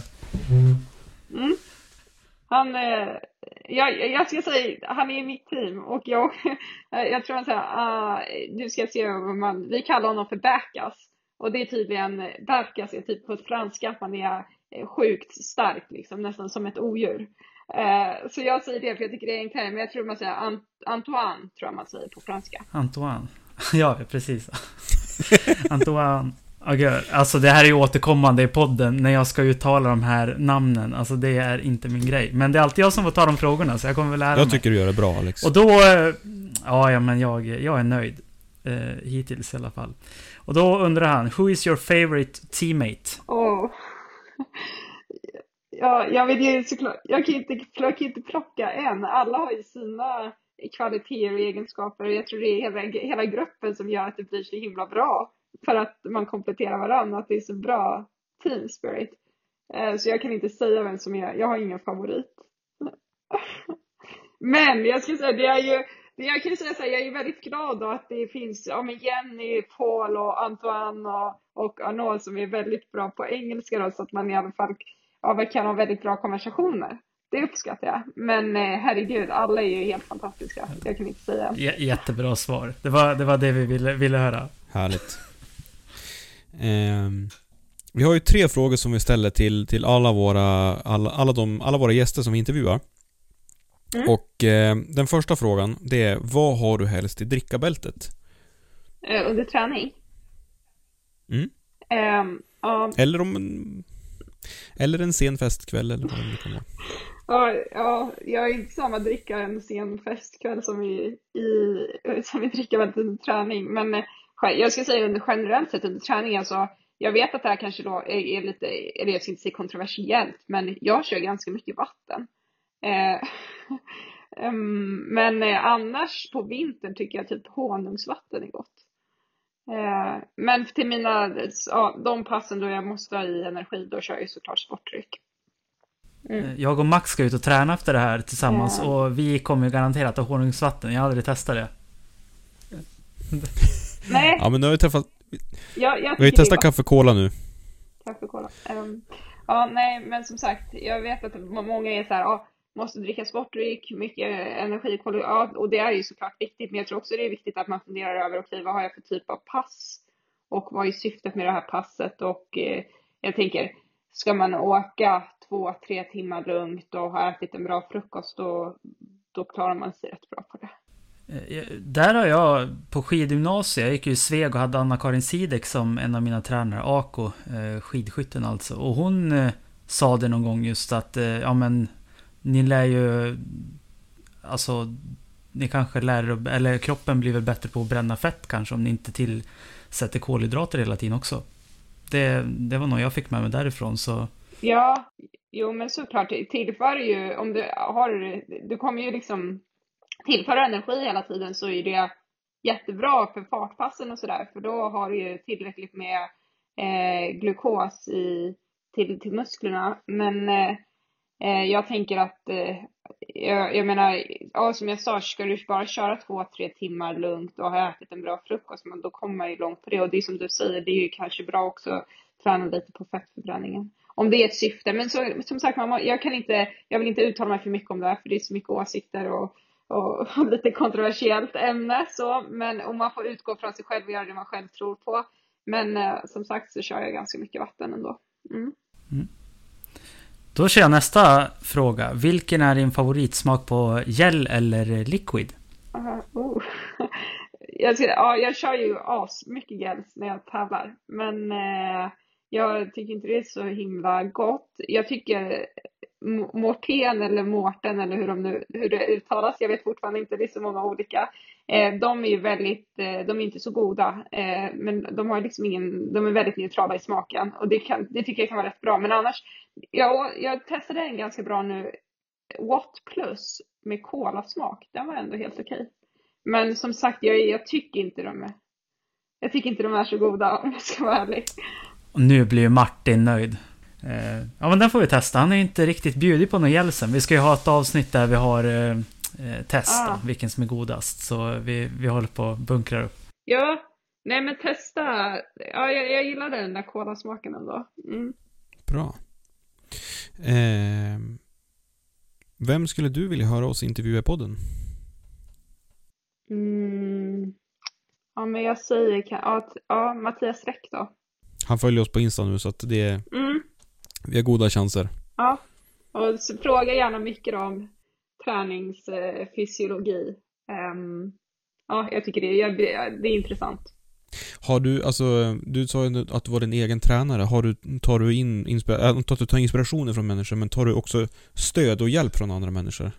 Han, jag ska säga, han är i mitt team, och jag tror han säger, du ska se vi kallar honom för Bacchus, och det är tydligen, Bacchus är typ på franska att man är sjukt stark, liksom, nästan som ett odjur. Så jag säger det för jag tycker det är enklare, men jag tror man säger Antoine, tror jag man säger på franska. Antoine, ja, precis. Antoine Auger. Alltså det här är ju återkommande i podden när jag ska uttala de här namnen. Alltså det är inte min grej. Men det är alltid jag som får ta de frågorna, så jag kommer väl lära mig. Jag tycker du gör det bra, Alex. Och då, men jag är nöjd. Hittills i alla fall. Och då undrar han, who is your favorite teammate? Ja, jag vet ju såklart, jag kan inte plocka en. Alla har ju sina kvaliteter och egenskaper, och jag tror det är hela gruppen som gör att det blir så himla bra, för att man kompletterar varandra, att det är så bra team spirit. Så jag kan inte säga vem som jag har ingen favorit. Men jag skulle säga, jag kan säga så här, jag är väldigt glad då att det finns Jenny, Paul och Antoine och Arnaud som är väldigt bra på engelska då, så att man i alla fall kan ha väldigt bra konversationer. Det uppskattar jag. Men herregud, alla är ju helt fantastiska. Jag kan inte säga. Jättebra svar. Det var det vi ville höra. Härligt. Vi har ju 3 frågor som vi ställer till alla våra gäster som vi intervjuar. Och den första frågan, det är: vad har du helst i drickabältet? Under träning? Eller en sen festkväll eller vad det kan vara. Ja, jag är inte samma dricka en sen festkväll som i dricker väldigt under träning. Men jag ska säga generellt sett under träning, alltså, jag vet att det här kanske då är lite, eller jag ska inte säga kontroversiellt, men jag kör ganska mycket vatten. Men annars på vintern tycker jag typ honungsvatten är gott. Men till de passen då jag måste ha i energi, då kör jag såklart sportdryck. Jag och Max ska ut och träna efter det här tillsammans, och vi kommer ju garanterat att ha honungsvatten. Jag har aldrig testat det. Nej. Ja, men nu har vi träffat... Vi har ju testat kaffe-cola nu. Kaffe-cola. Nej, men som sagt, jag vet att många är så här, måste dricka sportdryck, mycket energi, och det är ju såklart viktigt, men jag tror också det är viktigt att man funderar över, okej, vad har jag för typ av pass? Och vad är syftet med det här passet? Och jag tänker, ska man åka 2-3 timmar lugnt och ha ätit en bra frukost, då klarar man sig rätt bra på det. Där har jag på skidgymnasiet, jag gick ju i Sveg och hade Anna-Karin Sidek som en av mina tränare, Ako, skidskytten alltså. Och hon sa det någon gång just att, ja men, ni lär ju, alltså, ni kanske lär, eller kroppen blir väl bättre på att bränna fett kanske om ni inte tillsätter kolhydrater hela tiden också. Det var nog jag fick med mig därifrån, så... Ja, jo men såklart, tillför ju, om du kommer ju liksom tillföra energi hela tiden, så är det jättebra för fartpassen och sådär, för då har du ju tillräckligt med glukos till musklerna. Men jag tänker att jag menar, som jag sa, ska du bara köra 2-3 timmar lugnt och ha ätit en bra frukost, men då kommer man ju långt på det. Och det är som du säger, det är ju kanske bra också att träna lite på fettförbränningen, om det är ett syfte. Men som sagt, jag vill inte uttala mig för mycket om det här, för det är så mycket åsikter och lite kontroversiellt ämne, så, men om man får utgå från sig själv och göra det man själv tror på. Men som sagt så kör jag ganska mycket vatten ändå. Då kör jag nästa fråga. Vilken är din favoritsmak på gel eller liquid? Jag kör ju mycket gels när jag tävlar, men jag tycker inte det är så himla gott. Jag tycker Morten eller Mårten eller hur det uttalas, jag vet fortfarande inte, det är så många olika. De är ju väldigt, de är inte så goda, men de har liksom de är väldigt neutrala i smaken, och det tycker jag kan vara rätt bra. Men annars, jag testade en ganska bra nu, Watt Plus med kolasmak, den var ändå helt okej. Men som sagt, jag tycker inte de är så goda, om jag ska vara ärlig. Och nu blir Martin nöjd. Ja, men den får vi testa. Han är inte riktigt bjudit på någon gelsen. Vi ska ju ha ett avsnitt där vi har testa vilken som är godast. Så vi håller på att bunkra upp. Ja, nej men testa. Ja, jag gillade den där kolasmaken ändå. Bra. Vem skulle du vilja höra oss intervjua i podden? Ja, men jag säger Mattias Räck då. Han följer oss på Insta nu, så att vi har goda chanser. Ja, och så fråga gärna mycket om träningsfysiologi. Jag tycker det är intressant. Har du, alltså, du sa ju att du var din egen tränare. Tar du inspirationer från människor, men tar du också stöd och hjälp från andra människor?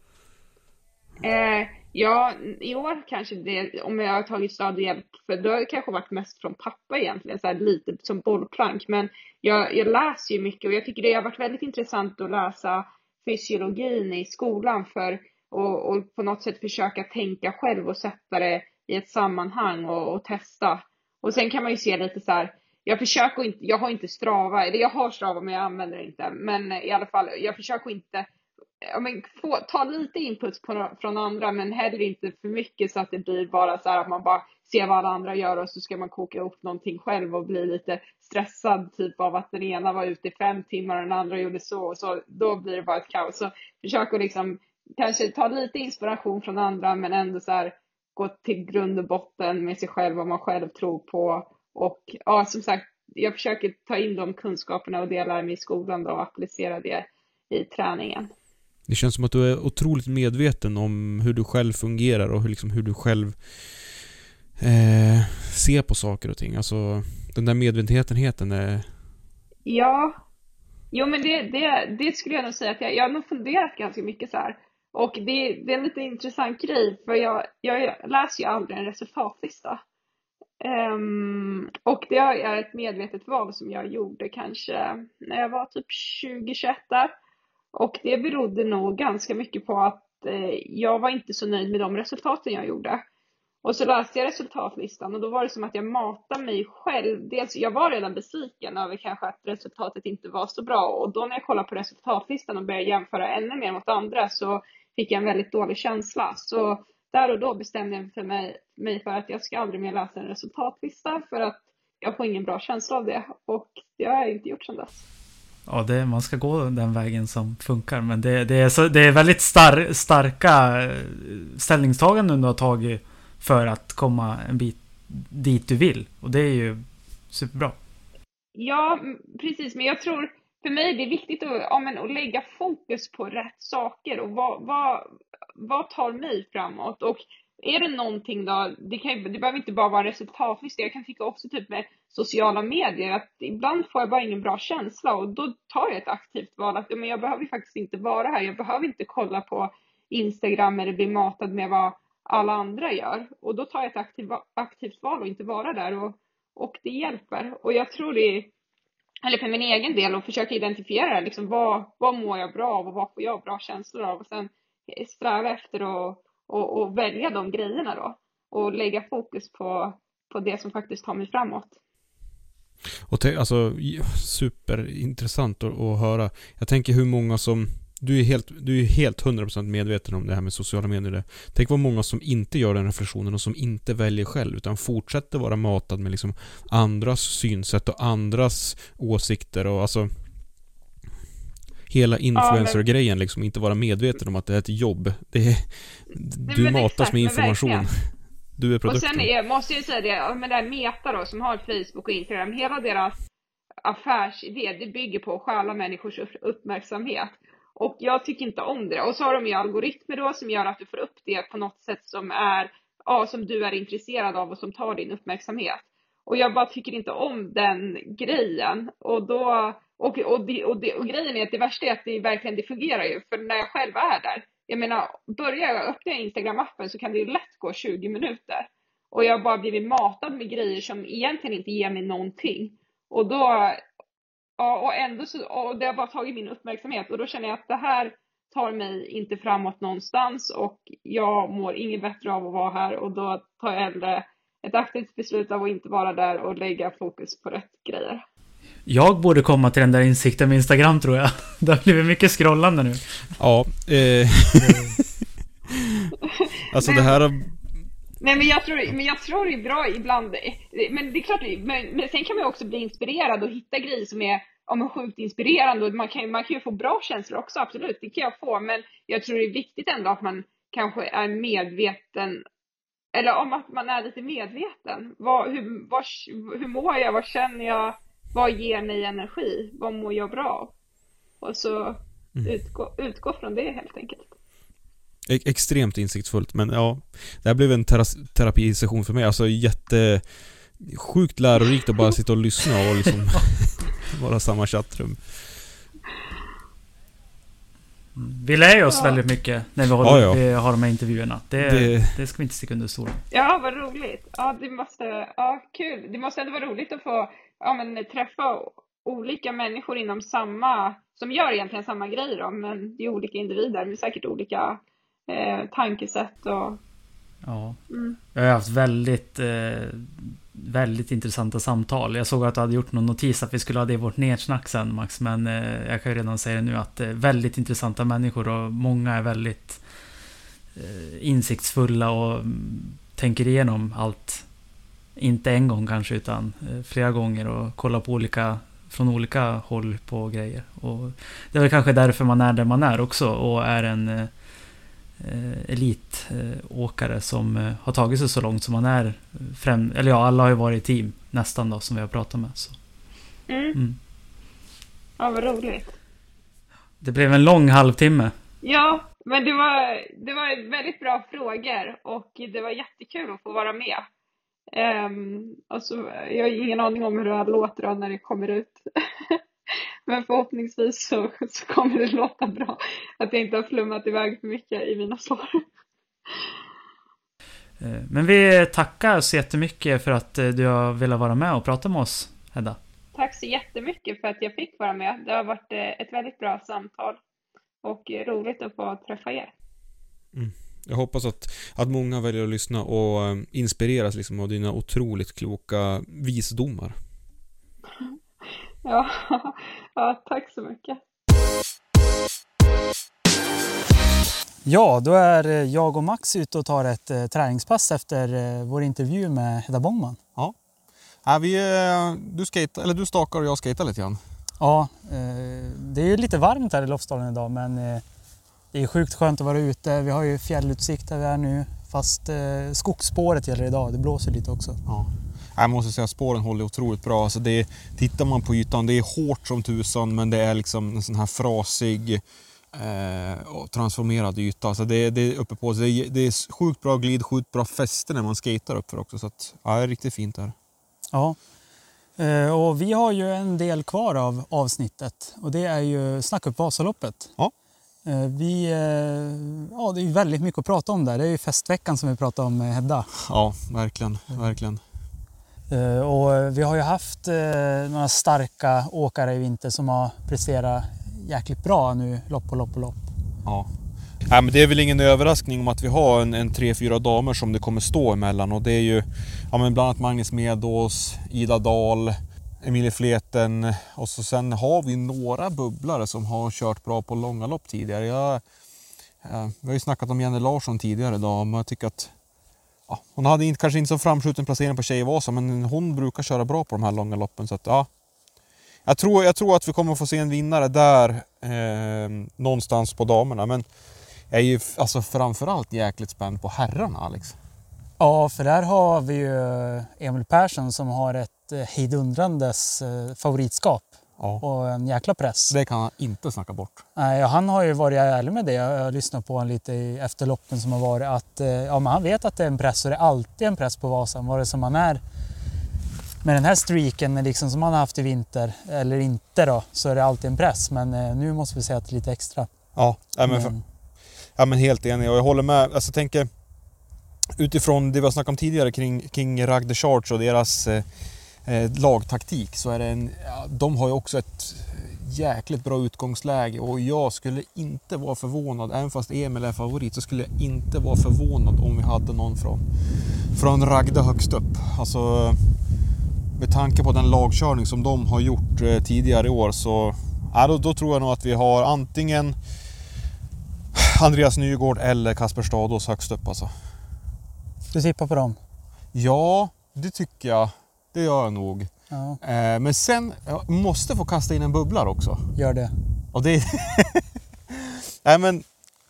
Ja, i år kanske det, om jag har tagit stöd och hjälp, för det har kanske varit mest från pappa egentligen, så här lite som bollplank. Men jag läser ju mycket, och jag tycker det har varit väldigt intressant att läsa fysiologin i skolan och på något sätt försöka tänka själv och sätta det i ett sammanhang och testa. Och sen kan man ju se lite så här, jag har inte Strava, eller jag har Strava men jag använder det inte. Men i alla fall, jag försöker inte ta lite input från andra, men heller inte för mycket så att det blir bara så här att man bara ser vad alla andra gör och så ska man koka upp någonting själv och bli lite stressad typ av att den ena var ute i 5 timmar och den andra gjorde så och så. Då blir det bara ett kaos. Så försök att liksom kanske ta lite inspiration från andra, men ändå så här gå till grund och botten med sig själv, vad man själv tror på. Och som sagt, jag försöker ta in de kunskaperna och dela med i skolan då, och applicera det i träningen. Det känns som att du är otroligt medveten om hur du själv fungerar och hur du själv ser på saker och ting. Alltså, den där medvetenheten är... Ja, jo men det skulle jag nog säga att jag har nog funderat ganska mycket så här. Och det är en lite intressant grej, för jag läser ju aldrig en resultatlista. Och det är ett medvetet val som jag gjorde kanske när jag var typ 20-21 där. Och det berodde nog ganska mycket på att jag var inte så nöjd med de resultaten jag gjorde. Och så läste jag resultatlistan och då var det som att jag matade mig själv. Dels, jag var redan besviken över kanske att resultatet inte var så bra. Och då när jag kollade på resultatlistan och började jämföra ännu mer mot andra så fick jag en väldigt dålig känsla. Så där och då bestämde jag för mig för att jag ska aldrig mer läsa en resultatlista. För att jag får ingen bra känsla av det. Och det har jag inte gjort sedan dess. Ja, man ska gå den vägen som funkar. Men det är väldigt starka ställningstaganden du har tagit för att komma en bit dit du vill. Och det är ju superbra. Ja, precis. Men jag tror, för mig det är viktigt att lägga fokus på rätt saker. Och vad tar mig framåt? Och är det någonting då, det behöver inte bara vara resultatlista. Jag kan tycka också typ med sociala medier att ibland får jag bara ingen bra känsla. Och då tar jag ett aktivt val att men jag behöver faktiskt inte vara här. Jag behöver inte kolla på Instagram eller bli matad med vad alla andra gör. Och då tar jag ett aktivt val och inte vara där. Och det hjälper. Och jag tror eller för min egen del, att försöka identifiera liksom, vad mår jag bra av och vad får jag bra känslor av. Och sen sträva efter och välja de grejerna då. Och lägga fokus på det som faktiskt tar mig framåt. Och alltså, superintressant att höra. Jag tänker hur många som... Du är helt 100% medveten om det här med sociala medier. Tänk vad många som inte gör den reflektionen och som inte väljer själv utan fortsätter vara matad med liksom andras synsätt och andras åsikter och alltså hela influencer-grejen liksom, inte vara medveten om att det är ett jobb. Du matas exakt, med information. Du är produkten. Och sen måste jag säga det, men det här Meta då, som har Facebook och Instagram, hela deras affärsidé, det bygger på att stjäla människors uppmärksamhet. Och jag tycker inte om det. Och så har de ju algoritmer då som gör att du får upp det på något sätt som du är intresserad av och som tar din uppmärksamhet. Och jag bara tycker inte om den grejen. Och grejen är att det värsta är att det fungerar ju. För när jag själv är där, jag menar, börjar jag öppna Instagram-appen så kan det ju lätt gå 20 minuter. Och jag har bara blivit matad med grejer som egentligen inte ger mig någonting. Och då... Ja, och ändå och det har bara tagit min uppmärksamhet. Och då känner jag att det här tar mig inte framåt någonstans. Och jag mår inget bättre av att vara här. Och då tar jag hellre ett aktivt beslut av att inte vara där och lägga fokus på rätt grejer. Jag borde komma till den där insikten med Instagram, tror jag. Det har blivit mycket scrollande nu. Ja. Alltså det här har... Nej, men jag tror det är bra ibland. Men det är klart, men sen kan man också bli inspirerad och hitta grejer som är sjukt inspirerande. Och man kan ju få bra känslor också, absolut. Det kan jag få. Men jag tror det är viktigt ändå att man kanske är medveten. Eller om att man är lite medveten. Hur mår jag? Vad känner jag? Vad ger mig energi? Vad mår jag bra av? Och så utgå från det helt enkelt. Extremt insiktsfullt, men ja, det här blev en terapisession för mig. Alltså sjukt lärorikt att bara sitta och lyssna och liksom vara samma chattrum. Vi lär oss väldigt mycket när vi har de här intervjuerna. Det ska vi inte sticka under stolen. Ja, vad roligt. Ja, kul. Det måste ändå vara roligt att få träffa olika människor inom som gör egentligen samma grejer då, men det är olika individer med säkert olika tankesätt och... Ja. Jag har haft väldigt väldigt intressanta samtal. Jag såg att du hade gjort någon notis att vi skulle ha det i vårt nedsnack sen, Max, men jag kan ju redan säga nu att väldigt intressanta människor och många är väldigt insiktsfulla och tänker igenom allt, inte en gång kanske utan flera gånger, och kollar på från olika håll på grejer. Och det är väl kanske därför man är där man är också och är en elitåkare som har tagit sig så långt som man är. Alla har ju varit i team nästan då, som vi har pratat med. Så. Ja, vad roligt. Det blev en lång halvtimme. Ja, men det var väldigt bra frågor och det var jättekul att få vara med. Och så, jag har ingen aning om hur det här låter då när det kommer ut. Men förhoppningsvis så kommer det låta bra. Att jag inte har flummat iväg för mycket i mina svar. Men vi tackar så jättemycket för att du har velat vara med och prata med oss, Hedda. Tack så jättemycket för att jag fick vara med. Det har varit ett väldigt bra samtal och roligt att få träffa er. Jag hoppas att många väljer att lyssna och inspireras liksom av dina otroligt kloka visdomar. Ja, tack så mycket. Ja, då är jag och Max ute och tar ett träningspass efter vår intervju med Hedda Bångman. Ja. Du stakar och jag skater lite grann. Ja, det är ju lite varmt här i Lofsdalen idag, men det är sjukt skönt att vara ute. Vi har ju fjällutsikt där vi är nu, fast skogsspåret gäller idag. Det blåser lite också. Ja. Jag måste säga att spåren håller otroligt bra. Alltså tittar man på ytan, det är hårt som tusan, men det är liksom en sån här frasig och transformerad yta. Alltså det är uppe på sig. Det är sjukt bra glid, sjukt bra fäste när man skater upp för också. Så att, ja, det är riktigt fint här. Ja, och vi har ju en del kvar av avsnittet. Och det är ju Snacka upp Vasaloppet. Ja. Det är ju väldigt mycket att prata om där. Det är ju festveckan som vi pratar om med Hedda. Ja, verkligen, verkligen. Och vi har ju haft några starka åkare i vinter som har presterat jäkligt bra nu, lopp på lopp. Ja. Nej, men det är väl ingen överraskning om att vi har en 3-4 damer som det kommer stå emellan. Och det är ju men bland annat Magnus Medås, Ida Dahl, Emilie Fleten. Och så sen har vi några bubblare som har kört bra på långa lopp tidigare. Vi har ju snackat om Jenny Larsson tidigare idag, men jag tycker att hon hade kanske inte så framskjuten placering på Tjejvasa, men hon brukar köra bra på de här långa loppen. Så att, ja. Jag tror att vi kommer att få se en vinnare där någonstans på damerna. Men jag är ju alltså framförallt jäkligt spänd på herrarna, Alex. Ja, för där har vi ju Emil Persson som har ett hejdundrandes favoritskap. Ja. Och en jäkla press. Det kan han inte snacka bort. Nej, han har ju varit ärlig med det. Jag har lyssnat på honom lite efter loppen som har varit. Att, men han vet att det är en press och det är alltid en press på Vasan. Var det som han är med den här streaken liksom, som han har haft i vinter eller inte då, så är det alltid en press. Men nu måste vi säga att det är lite extra. Ja, men helt enig. Och jag håller med. Alltså, jag tänker utifrån det vi har snackat om tidigare kring Ragde Charge och deras lagtaktik, så är det de har ju också ett jäkligt bra utgångsläge och jag skulle inte vara förvånad, även fast Emil är favorit, så skulle jag inte vara förvånad om vi hade någon från Ragde högst upp. Alltså med tanke på den lagkörning som de har gjort tidigare i år, så då tror jag nog att vi har antingen Andreas Nygård eller Kasper Stadås högst upp alltså. Du tippar på dem? Ja, det tycker jag. Det gör jag nog. Ja. Men sen jag måste få kasta in en bubblar också. Gör det. Och det nej, men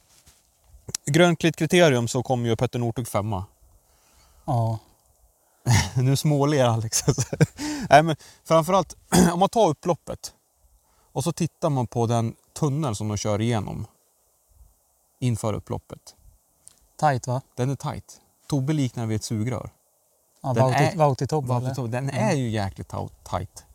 grönklitt-kriterium så kommer ju Petter Northug 5. Ja. Nu småler Alex. Nej, men framförallt om man tar upploppet och så tittar man på den tunnel som de kör igenom inför upploppet. Tight, va? Den är tight. Tobbe liknar vid ett sugrör. Ja, Vauti-Tobbe. Den är ju jäkligt tight.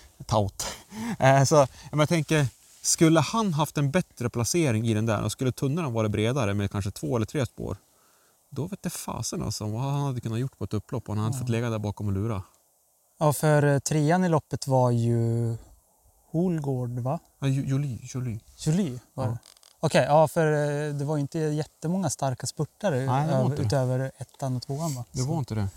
Så jag tänker, skulle han haft en bättre placering i den där och skulle tunneln vara bredare med kanske 2 eller 3 spår, då vet det fasen alltså vad han hade kunnat gjort på ett upplopp och han hade fått lägga där bakom och lura. Ja, för 3:an i loppet var ju Holgård, va? Ja, Jolie var det. Okej, ja, för det var ju inte jättemånga starka spurtare utöver 1:an och 2:an, va? Det var inte det.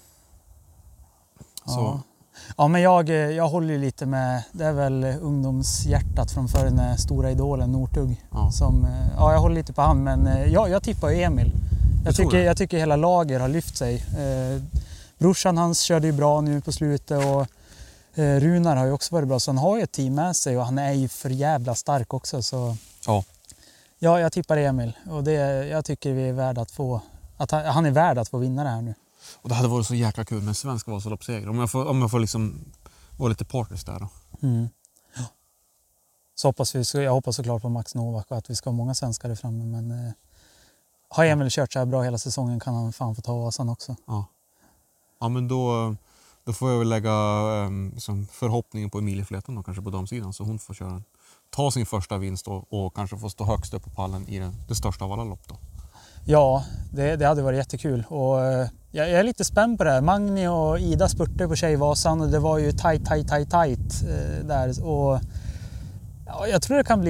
Så. Ja, men jag håller ju lite med, det är väl ungdomshjärtat från förr den stora idolen Northug. Ja. Jag håller lite på han, men jag tippar ju Emil. Jag tycker hela lager har lyft sig. Brorsan hans körde ju bra nu på slutet och Runar har ju också varit bra, så han har ju ett team med sig och han är ju för jävla stark också. Så. Ja, jag tippar Emil och jag tycker vi är värda att han är värd att få vinna det här nu. Och det hade varit så jäkla kul med en svensk Vasaloppsseger. Om jag får liksom vara lite partners där då. Mm. Ja. Så jag hoppas såklart på Max Novak och att vi ska ha många svenskar där framme. Men har Emil kört så här bra hela säsongen kan han fan få ta Vasan också. Ja, men då får jag väl lägga liksom förhoppningen på Emilie Fleten då, kanske på damsidan. Så hon får ta sin första vinst och kanske få stå högst upp på pallen i det största av alla lopp då. Ja, det hade varit jättekul. Och jag är lite spänd på det här. Magni och Ida spurtade på Tjejvasan och det var ju tight där. Och ja, jag tror det kan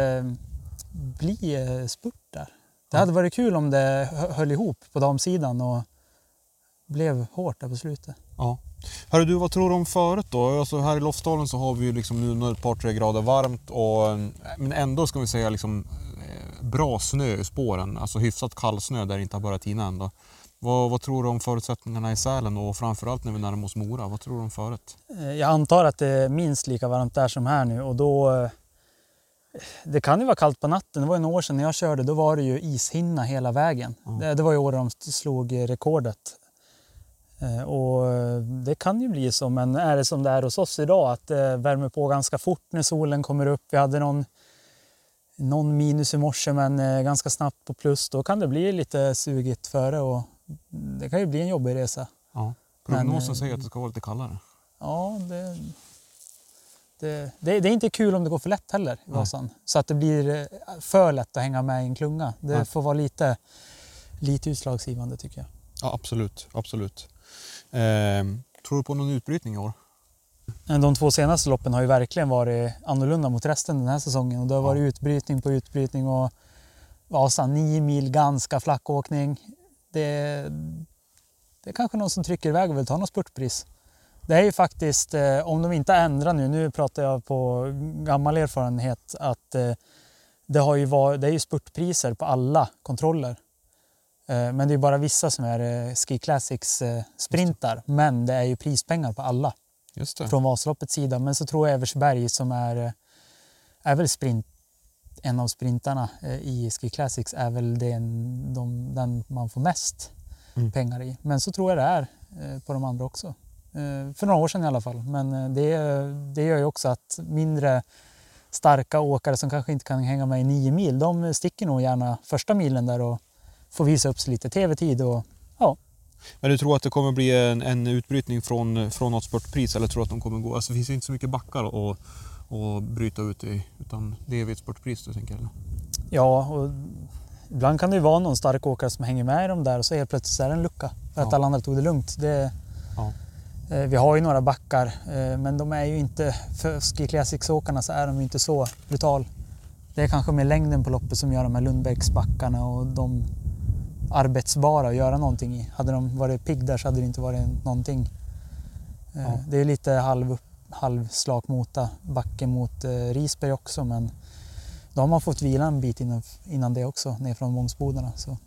bli spurt där. Det hade varit kul om det höll ihop på damsidan och blev hårt där på slutet. Ja. Hörru du, vad tror du om förut då? Alltså här i Lofsdalen så har vi ju liksom nu ett par 3 grader varmt men ändå ska vi säga liksom bra snö i spåren. Alltså hyfsat kall snö där det inte har börjat tina ändå. Vad tror du om förutsättningarna i Sälen och framförallt när vi närmar oss Mora? Vad tror du om förut? Jag antar att det är minst lika varmt där som här nu och då... Det kan ju vara kallt på natten. Det var en år sedan när jag körde, då var det ju ishinna hela vägen. Det var ju år de slog rekordet. Och det kan ju bli så, men är det som det är hos oss idag att det värmer på ganska fort när solen kommer upp. Vi hade någon minus i morse men ganska snabbt på plus. Då kan det bli lite sugigt före och det kan ju bli en jobbig resa. Ja, prognosen säger att det ska vara lite kallare. Ja, det är inte kul om det går för lätt heller i Vasan. Så att det blir för lätt att hänga med i en klunga. Det får vara lite utslagsgivande tycker jag. Ja, absolut. Tror du på någon utbrytning i år? De 2 senaste loppen har ju verkligen varit annorlunda mot resten den här säsongen. Och det har varit utbrytning på utbrytning och Vasan 9 mil ganska flack åkning. Det är kanske någon som trycker iväg och vill ta något spurtpris. Det är ju faktiskt, om de inte ändrar nu pratar jag på gammal erfarenhet, att det är ju spurtpriser på alla kontroller. Men det är bara vissa som är Ski Classics sprintar. Men det är ju prispengar på alla. Just det. Från Vasaloppets sida. Men så tror jag Eversberg som är väl en av sprintarna i Ski Classics är väl den man får mest pengar i. Men så tror jag det är på de andra också. För några år sedan i alla fall. Men det gör ju också att mindre starka åkare som kanske inte kan hänga med i 9 mil, de sticker nog gärna första milen där och får visa upp sig lite tv-tid och ja. Men du tror att det kommer bli en utbrytning från något spurtpris eller tror att de kommer gå, alltså det finns ju inte så mycket backar och bryta ut i, utan det är vid ett spurtpris du tänker eller? Ja, och ibland kan det ju vara någon stark åkare som hänger med i dem där och så helt plötsligt är det en lucka för att alla andra tog det lugnt. Vi har ju några backar men de är ju inte, för Ski Classics-åkarna så är de ju inte så brutal. Det är kanske med längden på loppet som gör de här Lundbäcksbackarna och de arbetsbara att göra någonting i. Hade de varit pigg där så hade det inte varit någonting. Det är lite halvslak mota backe mot Risberg också men då har man fått vila en bit innan det också ner från Mångsbodarna. Så.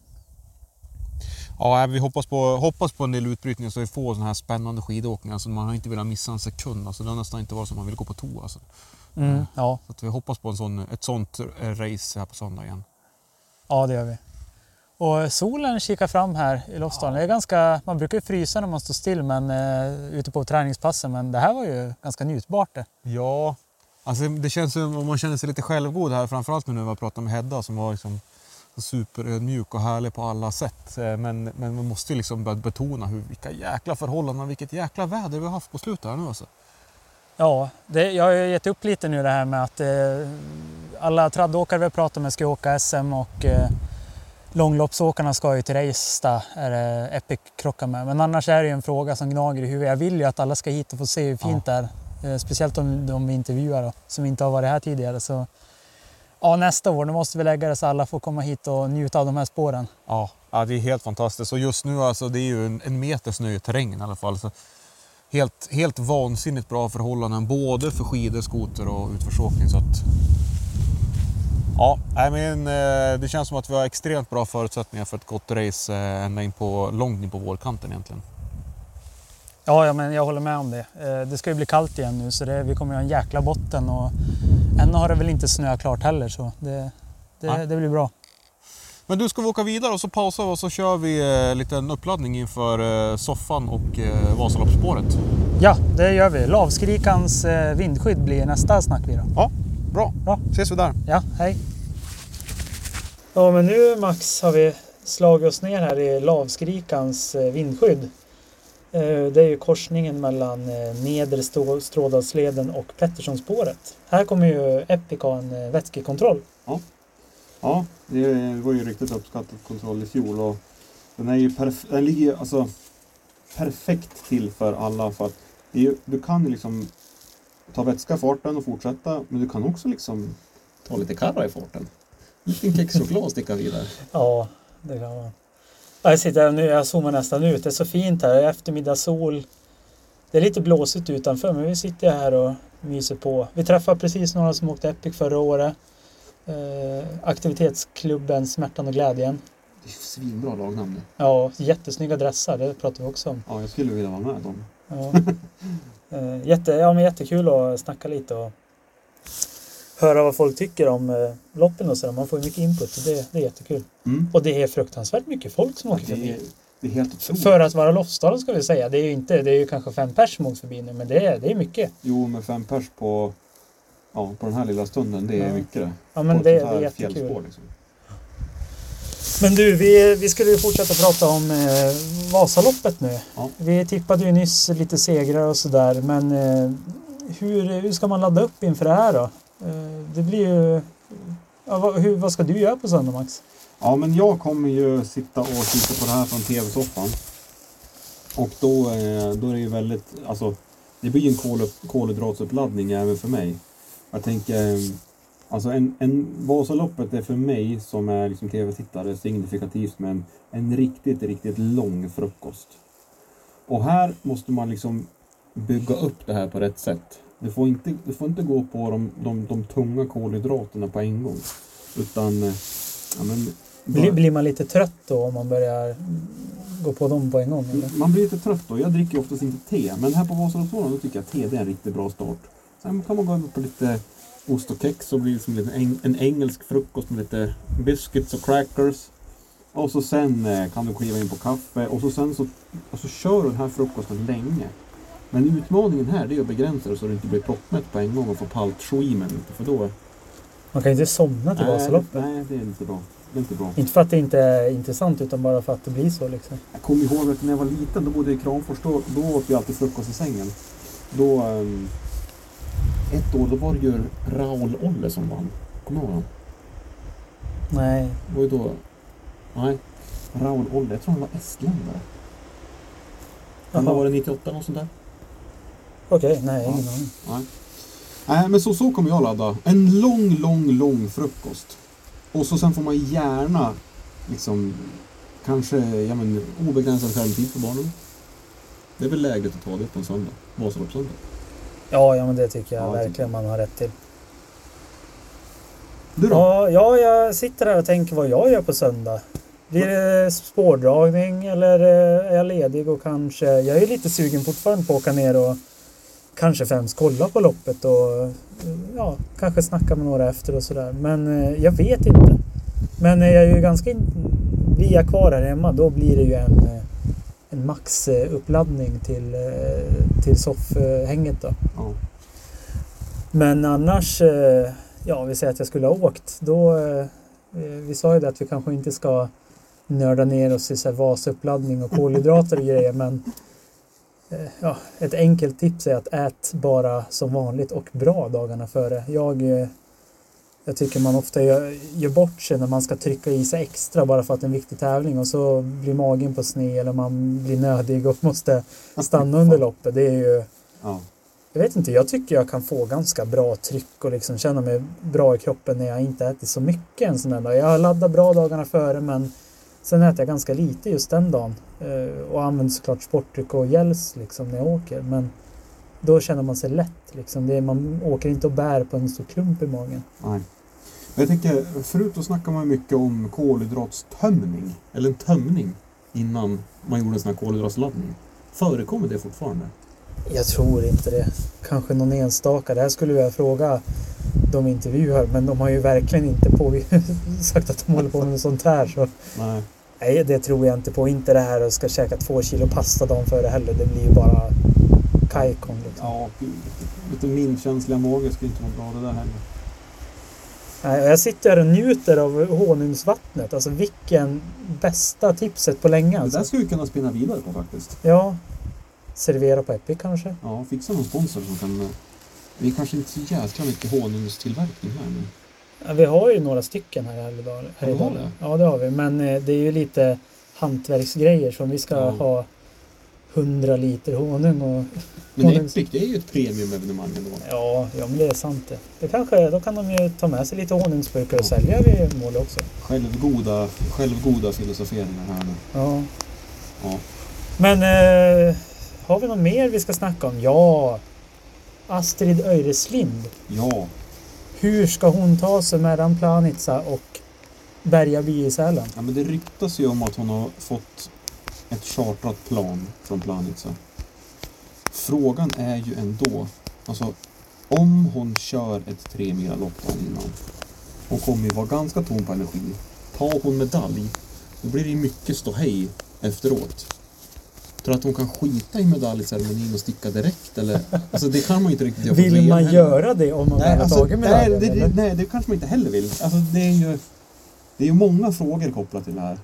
Ja, vi hoppas på en del utbrytningar så vi får såna här spännande skidåkningar. Alltså man har inte velat missa en sekund. Alltså det har nästan inte varit som man vill gå på toa. Alltså. Ja. Så att vi hoppas på ett sånt race här på söndag igen. Ja, det gör vi. Och solen kikar fram här i Lofsdalen. Det är ganska, man brukar ju frysa när man står still ute på träningspassen. Men det här var ju ganska njutbart det. Ja, alltså det känns som man känner sig lite självgod här. Framförallt nu när vi pratar med Hedda som var liksom superödmjuk och härlig på alla sätt. Men man måste liksom betona vilka jäkla förhållanden, vilket jäkla väder vi har haft på slutet här nu alltså. Ja, jag har gett upp lite nu det här med att alla traddåkare vi pratar med ska åka SM och långloppsåkarna ska ju till Reista, är det Epic krocka med. Men annars är det ju en fråga som gnager i huvudet. Jag vill ju att alla ska hit och få se hur fint det är. Speciellt om de vi intervjuar då, som inte har varit här tidigare. Så ja, nästa år, då måste vi lägga det så alla får komma hit och njuta av de här spåren. Ja, det är helt fantastiskt. Och just nu alltså, det är ju en meter snö i terrängen i alla fall. Så helt vansinnigt bra förhållanden både för skidor, skoter och utförsåkning. Så att, ja, men det känns som att vi har extremt bra förutsättningar för ett gott race ända långt in på vårkanten egentligen. Ja, men jag håller med om det. Det ska ju bli kallt igen nu så vi kommer att ha en jäkla botten och än har det väl inte snö klart heller så det blir bra. Men du, ska vi åka vidare och så pausar vi och så kör vi lite en uppladdning inför soffan och Vasaloppsspåret. Ja, det gör vi. Lavskrikans vindskydd blir nästa snack vi då. Ja, Bra. Ses vi där. Ja, hej. Ja, men nu Max har vi slagit oss ner här i Lavskrikans vindskydd. Det är ju korsningen mellan nedre Strådalsleden och Petterssonspåret. Här kommer ju Epic ha en vätskekontroll. Ja, det var ju riktigt uppskattad kontroll i fjol och den är ju den ligger alltså perfekt till för alla för att du kan ju liksom ta vätska i farten och fortsätta, men du kan också liksom ta lite karra i farten. En liten kexchoklad och sticka vidare. Ja, det kan man. Jag sitter här nu, jag zoomar nästan ut. Det är så fint här, eftermiddagssol. Det är lite blåsigt utanför, men vi sitter här och myser på. Vi träffade precis några som åkte Epic förra året. Aktivitetsklubben Smärtan och Glädjen. Det är svinbra lagnamn. Ja, jättesnygga dressar, det pratar vi också om. Ja, jag skulle vilja vara med dem. Ja. Men jättekul att snacka lite och höra vad folk tycker om loppen och så. Man får mycket input och det är jättekul. Och det är fruktansvärt mycket folk som åker förbi. Det är helt otroligt. För att vara Lofsdalen ska vi säga. Det är ju kanske 5 pers som åker förbi nu, men det är mycket. Jo, med 5 pers på den här lilla stunden, det är mycket det. Ja, men det är jättekul. Liksom. Men du, vi skulle ju fortsätta prata om Vasaloppet nu. Ja. Vi tippade ju nyss lite segrar och sådär, men hur ska man ladda upp inför det här då? Det blir ju... vad ska du göra på söndag, Max? Ja, men jag kommer ju sitta och titta på det här från tv-soffan. Och då är det ju väldigt... Alltså, det blir ju en kolhydratsuppladdning även för mig. Jag tänker... Alltså en Vasaloppet är för mig som är liksom tv-tittare signifikativt med en riktigt, riktigt lång frukost. Och här måste man liksom bygga upp det här på rätt sätt. Du får inte gå på de tunga kolhydraterna på en gång. Utan... Blir man lite trött då om man börjar gå på dem på en gång? Eller? Man blir lite trött då. Jag dricker oftast inte te. Men här på Vasaloppsdagen då tycker jag att te är en riktigt bra start. Sen kan man gå över på lite ost och kex och blir liksom en engelsk frukost med lite biscuits och crackers. Och så sen kan du kliva in på kaffe. Och så kör du den här frukosten länge. Men utmaningen här är att begränsa det så att du inte blir proppmätt på en gång och får palt schwimen lite. För då... Man kan ju inte somna till Vasaloppet. Nej, det är inte bra. Det är inte bra. Inte för att det inte är intressant utan bara för att det blir så liksom. Jag kommer ihåg att när jag var liten, då bodde jag i Kramfors, då åt vi alltid frukost i sängen. Då, ett år, då var det ju Raul Olle som vann. Kommer du ihåg han? Nej. Det var ju då... Nej, Raul Olle, jag tror han var estländare. Han var det 98 och sånt där. Okej, nej, ingen aning. Nej, men så kommer jag ladda. En lång frukost. Och så sen får man gärna liksom kanske obegränsad skärmtid för barnen. Det är väl läget att ta det på en söndag. Vasaloppssöndag. Ja, men det tycker jag verkligen man har rätt till. Du då? Ja, jag sitter här och tänker vad jag gör på söndag. Blir det spårdragning eller är jag ledig och kanske... Jag är lite sugen fortfarande på att åka ner och kanske främst kolla på loppet och kanske snacka med några efter och sådär. Men jag vet inte. Men jag är ju ganska... Blir jag kvar här hemma, då blir det ju en max-uppladdning till soffhänget då. Ja. Men annars, vi säger att jag skulle ha åkt. Då, vi sa ju det att vi kanske inte ska nörda ner oss i så här vasuppladdning och kolhydrater och grejer, men ett enkelt tips är att ät bara som vanligt och bra dagarna före. Jag tycker man ofta gör bort sig när man ska trycka i sig extra bara för att det är en viktig tävling och så blir magen på sned eller man blir nödig och måste stanna under loppet. Det är ju... Ja. Jag vet inte, jag tycker jag kan få ganska bra tryck och liksom känna mig bra i kroppen när jag inte äter så mycket en sån här dag. Jag laddar bra dagarna före, men sen äter jag ganska lite just den dagen. Och använder såklart sportdryck och gels liksom när jag åker. Men då känner man sig lätt. Liksom. Man åker inte och bär på en stor klump i magen. Nej. Jag tänker, förut då snackar man mycket om kolhydratstömning. Eller en tömning innan man gjorde en sån här kolhydratsladdning. Förekommer det fortfarande? Jag tror inte det. Kanske någon enstaka. Det här skulle jag fråga de intervjuar. Men de har ju verkligen inte sagt att de håller på med sånt här. Så. Nej, det tror jag inte på. Inte det här att ska käka 2 kilo pasta dagen före heller. Det blir ju bara kajkon. Liksom. Ja, lite minkänsliga mage skulle inte vara bra det där heller. Jag sitter här och njuter av honungsvattnet. Alltså vilken bästa tipset på länge. Alltså. Det där ska vi kunna spinna vidare på faktiskt. Ja. Servera på Epic kanske. Ja, fixa någon sponsor som kan... Vi kanske inte så jäkla mycket honungstillverkning här nu. Ja, vi har ju några stycken här idag. Ja, det har vi. Men det är ju lite hantverksgrejer som vi ska ha 100 liter honung och... Men Epic, det är ju ett premiumevenemang ändå. Ja, men det är sant det. Det kanske, då kan de ju ta med sig lite honungsburkar och sälja vid mål också. Självgoda filosoferingar här nu. Ja. Men har vi något mer vi ska snacka om? Ja. Astrid Öreslind. Ja. Hur ska hon ta sig mellan Planica och Bergaby i Sälen? Ja, men det ryktas ju om att hon har fått ett chartrat plan från Planica. Frågan är ju ändå, alltså om hon kör ett 3 mila lopp innan, hon kommer ju vara ganska tom på energi. Tar hon medalj, då blir det ju mycket ståhej efteråt. Tror att hon kan skita i medaljceremonin och sticka direkt? Eller? Alltså det kan man ju inte riktigt göra. Vill man göra det om man har tagit medaljen? Nej, det kanske man inte heller vill. Alltså det är ju många frågor kopplat till det här.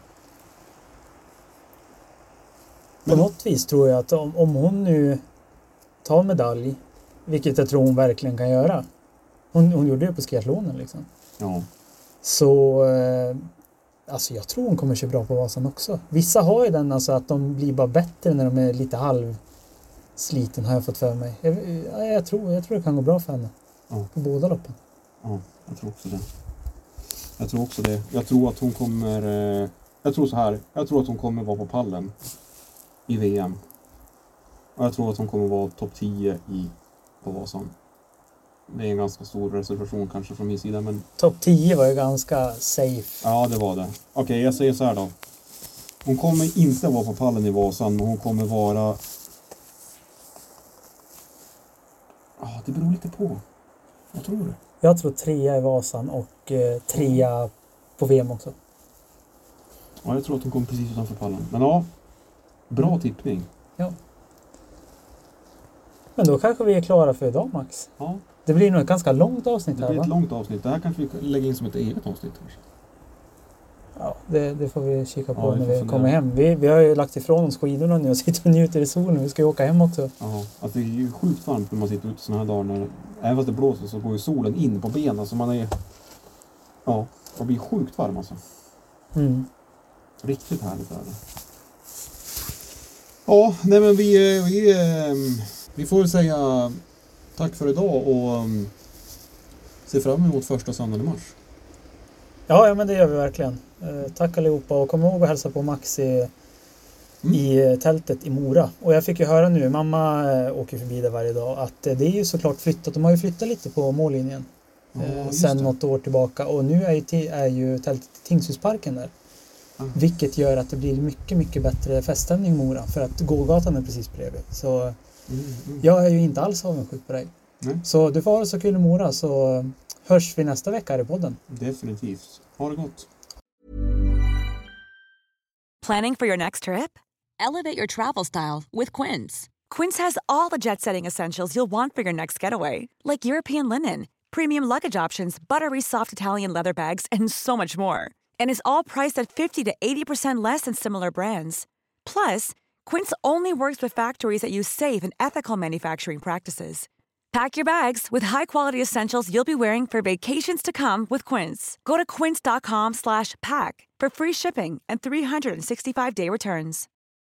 På något vis tror jag att om hon nu tar medalj, vilket jag tror hon verkligen kan göra. Hon gjorde det på skiathlonen liksom. Ja. Så alltså jag tror hon kommer köra bra på Vasan också. Vissa har ju den alltså att de blir bara bättre när de är lite halvsliten, har jag fått för mig. Jag tror det kan gå bra för henne. Ja. På båda loppen. Ja, jag tror också det. Jag tror att hon kommer... Jag tror att hon kommer vara på pallen i VM. Och jag tror att hon kommer vara topp 10 på Vasan. Det är en ganska stor reservation kanske från min sida, men... Topp 10 var ju ganska safe. Ja, det var det. Okej, jag säger så här då. Hon kommer inte vara på pallen i Vasan, men hon kommer vara... det beror lite på. Vad tror du? Jag tror 3 i Vasan och 3 på VM också. Ja, jag tror att hon kommer precis utanför pallen. Men ja, bra tippning. Ja. Men då kanske vi är klara för idag, Max. Ja. Det blir nog ett ganska långt avsnitt här, Det blir ett långt avsnitt. Det här kanske vi lägger in som ett eget avsnitt kanske. Ja, det får vi kika på när vi kommer hem. Vi har ju lagt ifrån oss skidorna nu och sitter och njuter i solen. Vi ska ju åka hem också. Ja, alltså det är ju sjukt varmt när man sitter ute såna här dagar. Även fast det blåser så går ju solen in på benen. Så man är... Ja, det blir sjukt varm alltså. Mm. Riktigt härligt är det. Ja, nej men vi får väl säga tack för idag och se fram emot första söndagen i mars. Ja, men det gör vi verkligen. Tack allihopa och kom ihåg att hälsa på Max i tältet i Mora. Och jag fick ju höra nu, mamma åker förbi där varje dag, att det är ju såklart flyttat. De har ju flyttat lite på mållinjen sen något år tillbaka. Och nu är ju tältet i Tingshusparken där. Vilket gör att det blir mycket, mycket bättre feststämning i Mora. För att gågatan är precis bredvid. Så jag är ju inte alls avundsjuk på dig. Nej. Så du får ha det så kul i Mora, så hörs vi nästa vecka här i podden. Definitivt. Ha det gott. Planning for your next trip? Elevate your travel style with Quince. Quince has all the jet-setting essentials you'll want for your next getaway. Like European linen, premium luggage options, buttery soft Italian leather bags, and so much more. And is all priced at 50 to 80% less than similar brands. Plus, Quince only works with factories that use safe and ethical manufacturing practices. Pack your bags with high-quality essentials you'll be wearing for vacations to come with Quince. Go to quince.com/pack for free shipping and 365-day returns.